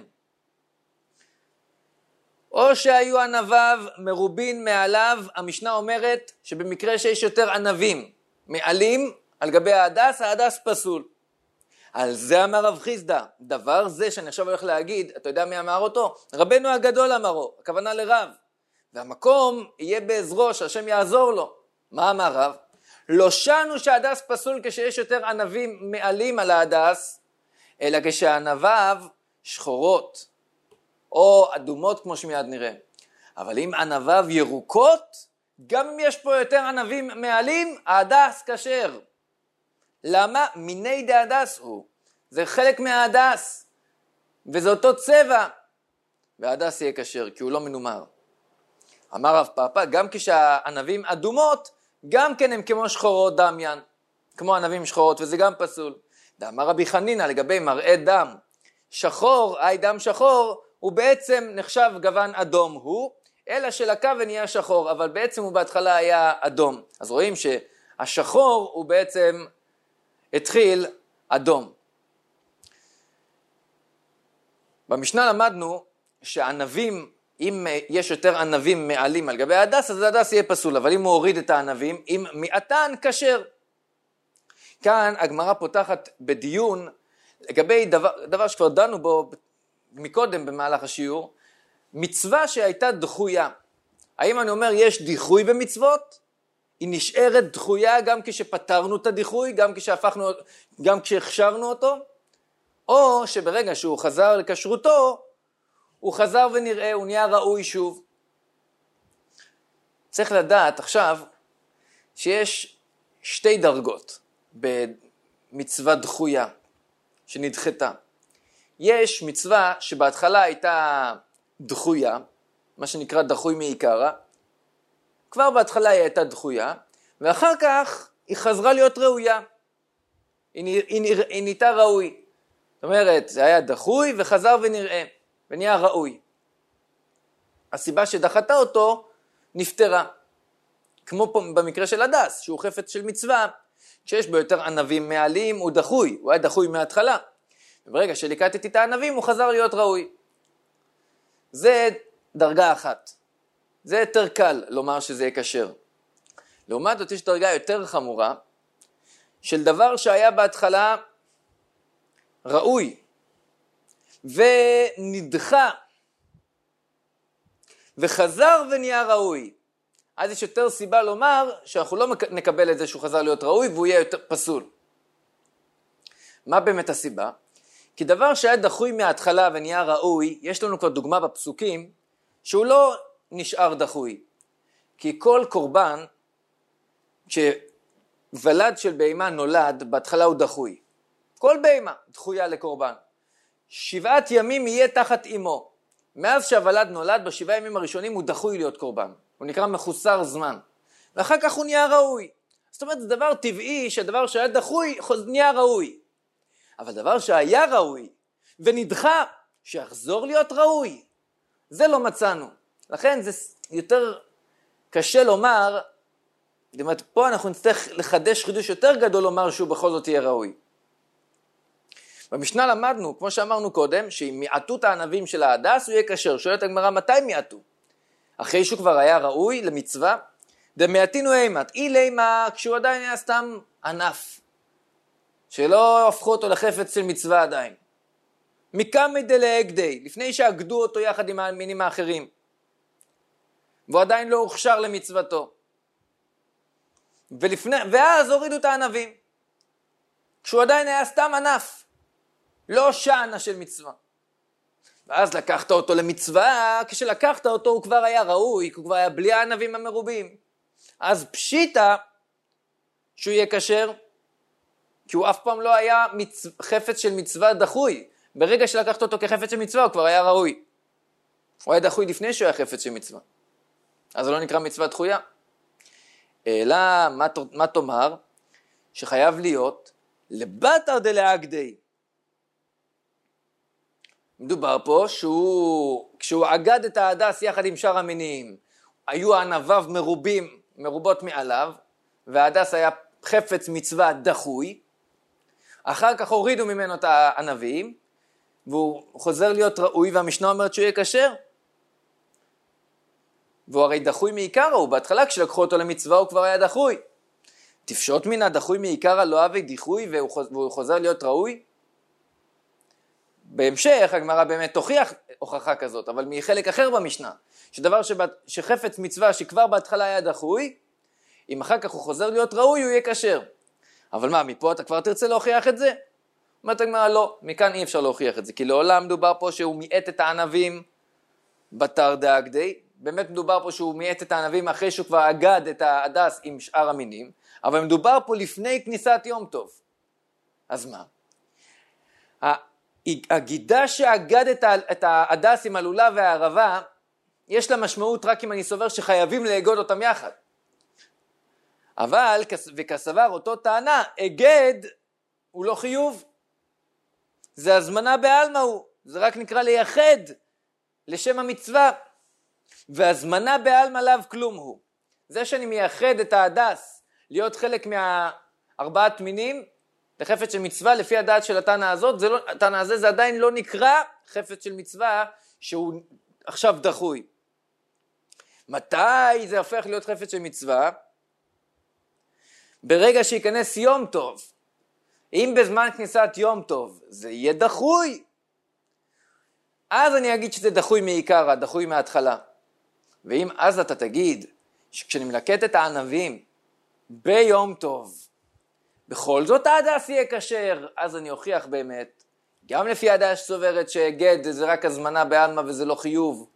או שהיו ענביו מרובין מעליו, המשנה אומרת שבמקרה שיש יותר ענבים מעלים על גבי ההדס, ההדס פסול. על זה אמר רב חיסדא, דבר זה שאני עכשיו הולך להגיד, אתה יודע מי אמר אותו? רבנו הגדול אמרו, הכוונה לרב. והמקום יהיה בעזרו, שהשם יעזור לו. מה אמר רב? לא שנו שההדס פסול כשיש יותר ענבים מעלים על ההדס, אלא כשענביו שחורות או אדומות כמו שמיד נראה. אבל אם ענביו ירוקות, גם אם יש פה יותר ענבים מעלים, ההדס כשר. למה? מיני דהדס הוא. זה חלק מההדס, וזה אותו צבע, וההדס יהיה כשר, כי הוא לא מנומר. אמר רב פאפא, גם כשהענבים אדומות, גם כן הם כמו שחורות דמיין, כמו ענבים שחורות, וזה גם פסול. דאמר רבי חנינא לגבי מראה דם, שחור, דם שחור, הוא בעצם נחשב גוון אדום הוא, אלא שלקה ונהיה שחור, אבל בעצם הוא בהתחלה היה אדום. אז רואים השחור הוא בעצם התחיל אדום. במשנה למדנו שהענבים, אם יש יותר ענבים מעלים על גבי ההדס, אז ההדס יהיה פסול, אבל אם הוא הוריד את הענבים, אם מעטן כשר. כאן הגמרא פותחת בדיון לגבי דבר שכבר דנו בו מקודם במהלך השיעור, מצווה שהייתה דחויה. האם אני אומר יש דיחוי במצוות? היא נשארת דחויה גם כשפתרנו את הדיחוי, גם כשהכשרנו אותו, או שברגע שהוא חזר לכשרותו, הוא חזר ונראה, הוא נהיה ראוי שוב. צריך לדעת עכשיו שיש שתי דרגות במצווה דחויה שנדחתה. יש מצווה שבהתחלה הייתה דחויה, מה שנקרא דחוי מעיקרא, כבר בהתחלה היא הייתה דחויה, ואחר כך היא חזרה להיות ראויה. היא נהייתה ראוי. זאת אומרת, זה היה דחוי וחזר ונראה, ונהיה ראוי. הסיבה שדחתה אותו נפטרה. כמו פה במקרה של הדס, שהוא חפץ של מצווה, כשיש בו יותר ענבים מעלים, הוא דחוי, הוא היה דחוי מההתחלה. וברגע שליקטתי את הענבים, הוא חזר להיות ראוי. זה דרגה אחת. זה יותר קל לומר שזה יהיה כשר. לעומת זאת, יש דרגה יותר חמורה, של דבר שהיה בהתחלה ראוי, ונדחה, וחזר ונהיה ראוי. אז יש יותר סיבה לומר שאנחנו לא נקבל את זה שהוא חזר להיות ראוי, והוא יהיה יותר פסול. מה באמת הסיבה? כי דבר שהיה דחוי מההתחלה ונהיה ראוי, יש לנו כבר דוגמה בפסוקים, שהוא לא נשאר דחוי. כי כל קורבן, כשוולד של בהמה נולד, בהתחלה הוא דחוי. כל בהמה דחויה לקורבן. 7 ימים יהיה תחת אמו. מאז שהוולד נולד, ב7 ימים הראשונים הוא דחוי להיות קורבן. הוא נקרא מחוסר זמן. ואחר כך הוא נהיה ראוי. זאת אומרת, זה דבר טבעי שהדבר שהיה דחוי נהיה ראוי. אבל דבר שהיה ראוי ונדחה, שיחזור להיות ראוי, זה לא מצאנו. לכן זה יותר קשה לומר, זאת אומרת, פה אנחנו נצטרך לחדש חידוש יותר גדול לומר שהוא בכל זאת יהיה ראוי. במשנה למדנו, כמו שאמרנו קודם, שאם מיעטו את הענבים של ההדס, הוא יהיה כשר. שואלת הגמרא, מתי מיעטו? אחרי שהוא כבר היה ראוי למצווה, דמעטינו אימת, אימה, כשהוא עדיין היה סתם ענף, שלא הפכו אותו לחפץ של מצווה עדיין. מקמי דלאגדי, לפני שאגדו אותו יחד עם המינים האחרים, והוא עדיין לא הוכשר למצוותו. ואז הורידו את הענבים, כשהוא עדיין היה סתם ענף, לא שענה של מצווה. ואז לקחת אותו למצווה, כשלקחת אותו הוא כבר היה ראוי, הוא כבר היה בלי הענבים המרובים. אז פשיטה שהוא יהיה כשר, כי הוא אף פעם לא היה חפץ של מצווה דחוי. ברגע שלקחת אותו כחפץ של מצווה הוא כבר היה ראוי. הוא היה דחוי לפני שהוא היה חפץ של מצווה. אז זה לא נקרא מצווה דחויה. אלא מה תאמר? שחייב להיות לבטר דלאגדי. מדובר פה כשהוא אגד את ההדס יחד עם שאר המינים, היו ענביו מרובות מעליו, וההדס היה חפץ מצווה דחוי, אחר כך הורידו ממנו את הענבים, והוא חוזר להיות ראוי, והמשנה אומרת שהוא יהיה כשר. והוא הרי דחוי מעיקרא, הוא בהתחלה כשלקחו אותו למצווה הוא כבר היה דחוי. תפשוט מן הדחוי מעיקרא לא אבי דיחוי, והוא חוזר להיות ראוי? בהמשך הגמרא באמת תוכיח הוכחה כזאת, אבל מחלק אחר במשנה, שדבר שחפץ מצווה שכבר בהתחלה היה דחוי, אם אחר כך הוא חוזר להיות ראוי הוא יהיה כשר. אבל מה, מפה אתה כבר תרצה להוכיח את זה? אומרת הגמרא לא, מכאן אי אפשר להוכיח את זה, כי לעולם מדובר פה שהוא מיעט את הענבים בתר דאגדי, באמת מדובר פה שהוא מיעט את הענבים אחרי שהוא כבר אגד את ההדס עם שאר המינים, אבל מדובר פה לפני כניסת יום טוב. אז מה? הגידה שאגד את ההדס עם הלולה והערבה, יש לה משמעות רק אם אני סובר שחייבים לאגוד אותם יחד. אבל, וכסבר אותו טענה, אגד הוא לא חיוב. זה הזמנה בעלמא הוא, זה רק נקרא לייחד לשם המצווה. והזמנה בעלמא לאו כלום הוא. זה שאני מייחד את ההדס להיות חלק מהארבעת מינים, לחפץ של מצווה לפי הדעת של התנא הזאת, התנא הזה זה עדיין לא נקרא חפץ של מצווה שהוא עכשיו דחוי. מתי זה הופך להיות חפץ של מצווה? ברגע שיכנס יום טוב. אם בזמן כניסת יום טוב זה יהיה דחוי, אז אני אגיד שזה דחוי מעיקרא, דחוי מההתחלה. ואם אז אתה תגיד שכשאני מלקט את הענבים ביום טוב, בכל זאת ההדס יהיה כשר, אז אני אוכיח באמת, גם לפי הדעה שסוברת שגד זה רק הזמנה בעלמא וזה לא חיוב,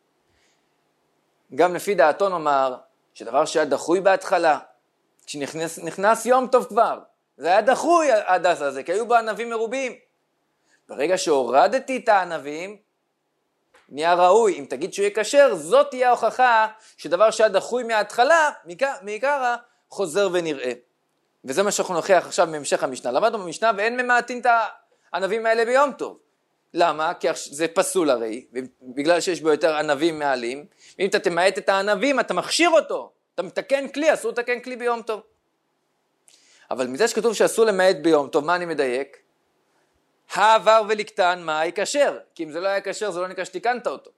גם לפי דעתו נאמר שדבר שהיה דחוי בהתחלה, כשנכנס יום טוב כבר, זה היה דחוי ההדס הזה, כי היו בו ענבים מרובים. ברגע שהורדתי את הענבים, נהיה ראוי. אם תגיד שהוא יהיה כשר, זאת תהיה ההוכחה שדבר שהיה דחוי מההתחלה, מעיקרא, חוזר ונראה. וזה מה שאנחנו נוכיח עכשיו בהמשך המשנה. למדנו במשנה ואין ממעטין את הענבים האלה ביום טוב. למה? כי זה פסול הרי, בגלל שיש בו יותר ענבים מעלים. ואם אתה תמעט את הענבים, אתה מכשיר אותו. אתה מתקן כלי, אסור לתקן כלי ביום טוב. אבל מזה שכתוב שאסור למעט ביום טוב, מה אני מדייק? העבר ולקטן, מה היא כשר? כי אם זה לא היה כשר, זה לא נקרא שתיקנת אותו.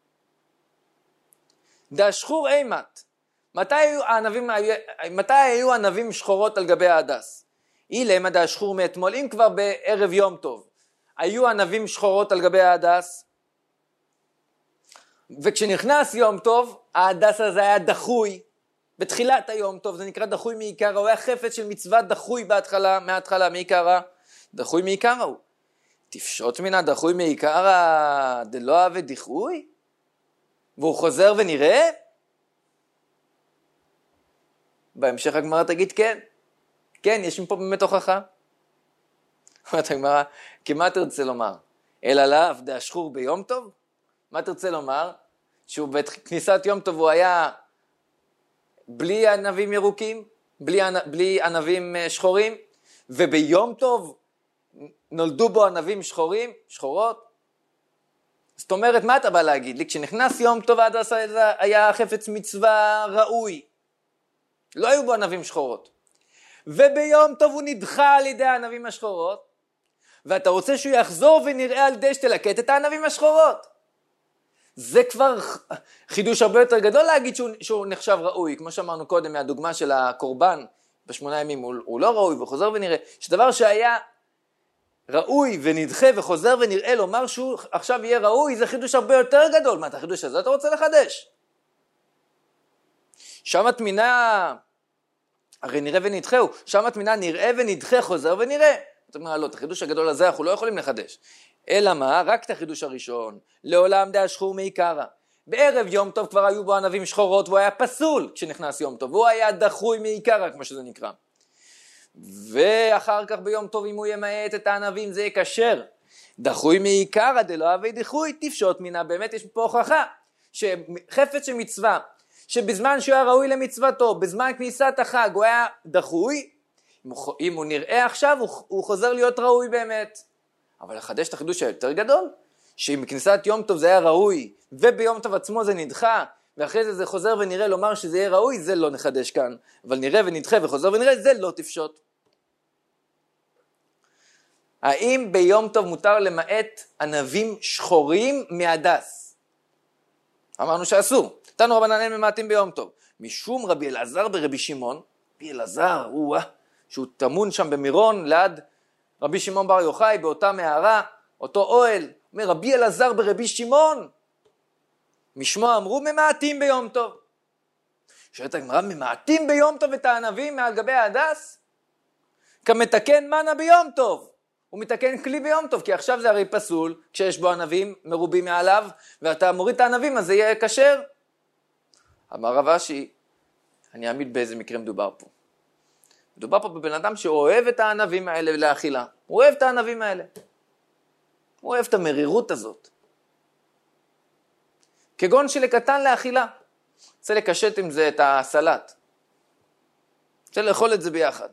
דשחור אימת. מתי היו ענבים שחורות על גבי ההדס? אילמה דשחור מאתמול, אם כבר בערב יום טוב, היו ענבים שחורות על גבי ההדס, וכשנכנס יום טוב, ההדס הזה היה דחוי, בתחילת היום טוב, זה נקרא דחוי מעיקרא, הוא היה חפץ של מצווה דחוי מההתחלה, מעיקרא, דחוי מעיקרא הוא. תפשוט מן הדחוי מעיקרא דלא הווה דחוי? והוא חוזר ונראה? בהמשך הגמרא תגיד כן. כן, יש פה באמת הוכחה. אומרת הגמרא, כי מה תרצה לומר? אלא לאו דשחור ביום טוב? מה תרצה לומר? שהוא בכניסת יום טוב הוא היה בלי ענבים ירוקים, בלי ענבים שחורים, וביום טוב נולדו בו ענבים שחורות. זאת אומרת, מה אתה בא להגיד לי? כשנכנס יום טוב ההדס היה חפץ מצווה ראוי. לא היו בו ענבים שחורות. וביום טוב הוא נדחה על ידי הענבים השחורות, ואתה רוצה שהוא יחזור ונראה על ידי שתלקט את הענבים השחורות. זה כבר חידוש הרבה יותר גדול להגיד שהוא נחשב ראוי. כמו שאמרנו קודם מהדוגמה של הקורבן בשמונה ימים, הוא לא ראוי וחוזר ונראה. שדבר שהיה ראוי ונדחה וחוזר ונראה לומר שהוא עכשיו יהיה ראוי, זה חידוש הרבה יותר גדול. מה את החידוש הזה אתה רוצה לחדש? שם התמינה, הרי נראה ונדחהו, שם התמינה נראה ונדחה חוזר ונראה. זאת אומרת, לא, את החידוש הגדול הזה אנחנו לא יכולים לחדש. אלא מה? רק את החידוש הראשון. לעולם דשחור מעיקרא. בערב יום טוב כבר היו בו ענבים שחורות, והוא היה פסול כשנכנס יום טוב. והוא היה דחוי מעיקרא, כמו שזה נקרא. ואחר כך ביום טוב, אם הוא ימעט את הענבים, זה יהיה כשר. דחוי מעיקרא דלא הווה דחוי, תפשוט מינה. באמת יש פה הוכחה שחפץ של מצווה, שבזמן שהוא היה ראוי למצוותו, בזמן כניסת החג הוא היה דחוי, אם הוא נראה עכשיו, הוא חוזר להיות ראוי באמת. אבל לחדש את החידוש היותר גדול, שאם בכניסת יום טוב זה היה ראוי, וביום טוב עצמו זה נדחה, ואחרי זה חוזר ונראה לומר שזה יהיה ראוי, זה לא נחדש כאן. אבל נראה ונדחה וחוזר ונראה, זה לא תפשוט. האם ביום טוב מותר למעט ענבים שחורים מהדס? אמרנו שאסור. תנו רבנן אין ממעטים ביום טוב. משום רבי אלעזר ברבי שמעון, רבי אלעזר, שהוא תמון שם במירון, ליד רבי שמעון בר יוחאי, באותה מערה, אותו אוהל, אומר רבי אלעזר ברבי שמעון, משמו אמרו ממעטים ביום טוב. שואלת הגמרא, ממעטים ביום טוב את הענבים מעל גבי ההדס? כמתקן מנה ביום טוב. הוא מתקן כלי ביום טוב, כי עכשיו זה הרי פסול, כשיש בו ענבים מרובים מעליו, ואתה מוריד את הענבים, אז זה יהיה כשר. אמר רב אשי, אני אעמיד באיזה מקרה מדובר פה. מדובר פה בבן אדם שאוהב את הענבים האלה לאכילה. הוא אוהב את הענבים האלה. הוא אוהב את המרירות הזאת. כגון שלקטן לאכילה. רוצה לקשט עם זה את הסלט. רוצה לאכול את זה ביחד.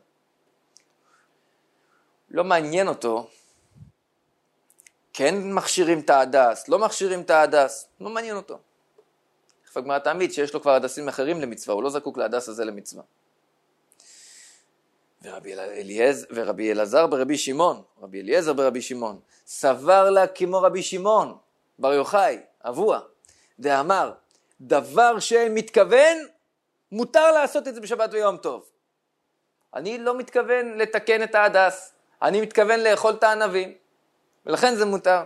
לא מעניין אותו. כן מכשירים את ההדס, לא מכשירים את ההדס. לא מעניין אותו. הגמרא תעמיד שיש לו כבר הדסים אחרים למצווה, הוא לא זקוק להדס הזה למצווה. ורבי אלעזר ברבי שמעון, רבי אליעזר ברבי שמעון, סבר לה כמו רבי שמעון, בר יוחאי, אבוה, ואמר, דבר שמתכוון, מותר לעשות את זה בשבת ויום טוב. אני לא מתכוון לתקן את ההדס, אני מתכוון לאכול את הענבים, ולכן זה מותר.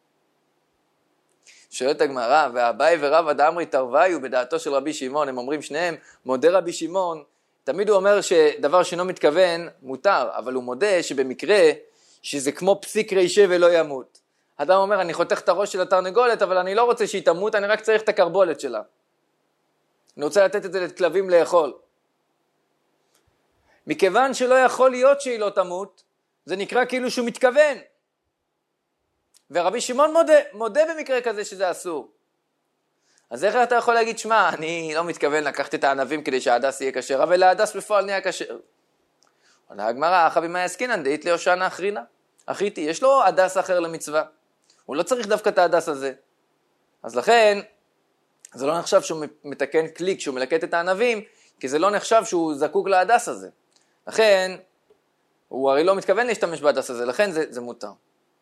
שואלת הגמרא, והאביי ורבא דאמרי תרוויו בדעתו של רבי שמעון, הם אומרים שניהם, מודה רבי שמעון, תמיד הוא אומר שדבר שאינו מתכוון מותר, אבל הוא מודה שבמקרה שזה כמו פסיק רישה ולא ימות. אדם אומר, אני חותך את הראש של התרנגולת, אבל אני לא רוצה שהיא תמות, אני רק צריך את הקרבולת שלה. אני רוצה לתת את זה לכלבים לאכול. מכיוון שלא יכול להיות שהיא לא תמות, זה נקרא כאילו שהוא מתכוון. ורבי שמעון מודה במקרה כזה שזה אסור. אז איך אתה יכול להגיד, שמע, אני לא מתכוון לקחת את הענבים כדי שההדס יהיה כשר, אבל ההדס בפועל נהיה כשר. עונה הגמרא, אחא במאי עסקינן דאית להושענא אחרינא. אחריתי, יש לו הדס אחר למצווה. הוא לא צריך דווקא את ההדס הזה. אז לכן, זה לא נחשב שהוא מתקן כלי כשהוא מלקט את הענבים, כי זה לא נחשב שהוא זקוק להדס הזה. לכן, הוא הרי לא מתכוון להשתמש בהדס הזה, לכן זה מותר.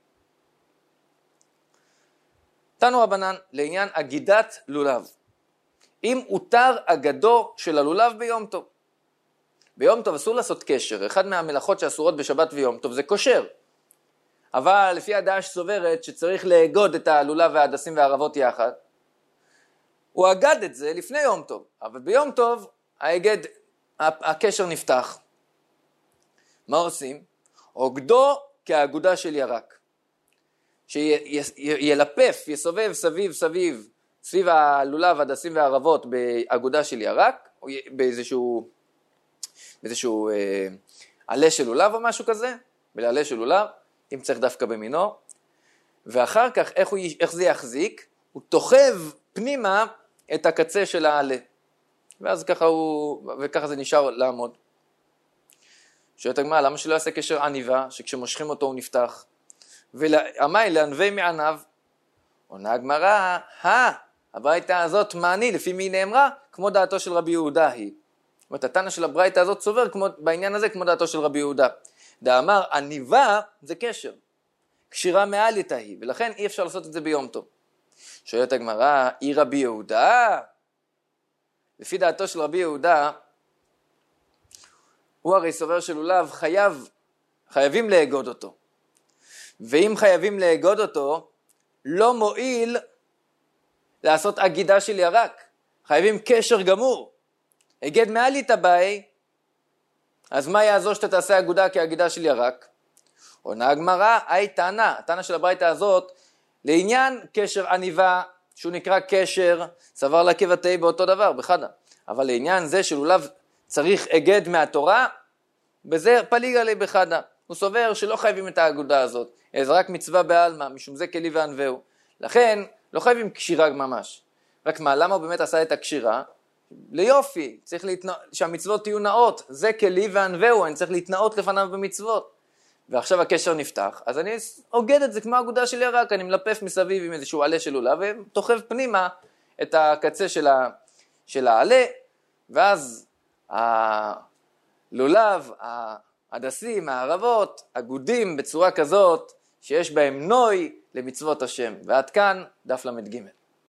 תנו רבנן, לעניין אגידת לולב. אם הותר אגדו של הלולב ביום טוב. ביום טוב אסור לעשות קשר, אחד מהמלאכות שאסורות בשבת ויום טוב זה קושר. אבל לפי הדעה שסוברת שצריך לאגוד את הלולב וההדסים והערבות יחד, הוא אגד את זה לפני יום טוב, אבל ביום טוב הקשר נפתח. מה עושים? אוגדו כאגודה של ירק. שילפף, יסובב סביב הלולב, הדסים והערבות באגודה של ירק, או באיזשהו עלה של לולב או משהו כזה, בעלה של לולב, אם צריך דווקא במינו, ואחר כך איך זה יחזיק? הוא תוחב פנימה את הקצה של העלה, ואז וככה זה נשאר לעמוד. שואלת הגמרא, למה שלא יעשה קשר עניבה, שכשמושכים אותו הוא נפתח? והמאי לענבי מעניו, עונה הגמרא, הברייתא הזאת מעני לפי מי נאמרה, כמו דעתו של רבי יהודה היא. זאת אומרת, התנא של הברייתא הזאת סובר בעניין הזה כמו דעתו של רבי יהודה. דאמר, עניבה זה קשר, קשירה מעלייתא היא, ולכן אי אפשר לעשות את זה ביום טוב. שואלת הגמרא, היא רבי יהודה? לפי דעתו של רבי יהודה, הוא הרי סובר של לולב חייבים לאגוד אותו. ואם חייבים לאגוד אותו, לא מועיל לעשות אגידה של ירק. חייבים קשר גמור. אגד מעלייתא באי, אז מה יעזור שאתה תעשה אגודה כאגידה של ירק? עונה הגמרא, התנא של הברייתא הזאת, לעניין קשר עניבה, שהוא נקרא קשר, סבר לה כבתי באותו דבר, בחדה. אבל לעניין זה שלולב צריך אגד מהתורה, בזה פליגה לי בחדה. הוא סובר שלא חייבים את האגודה הזאת, זה רק מצווה בעלמא, משום זה כלי וענווהו. לכן, לא חייבים קשירה ממש. רק מה, למה הוא באמת עשה את הקשירה? ליופי, צריך שהמצוות תהיו נאות, זה כלי וענווהו, אני צריך להתנאות לפניו במצוות. ועכשיו הקשר נפתח, אז אני אוגד את זה כמו אגודה של ירק, אני מלפף מסביב עם איזשהו עלה של לולב, ותוחב פנימה את הקצה של העלה, ואז הלולב, ההדסים, הערבות, אגודים בצורה כזאת, שיש בהם נוי למצוות השם. ועד כאן דף למד ג'.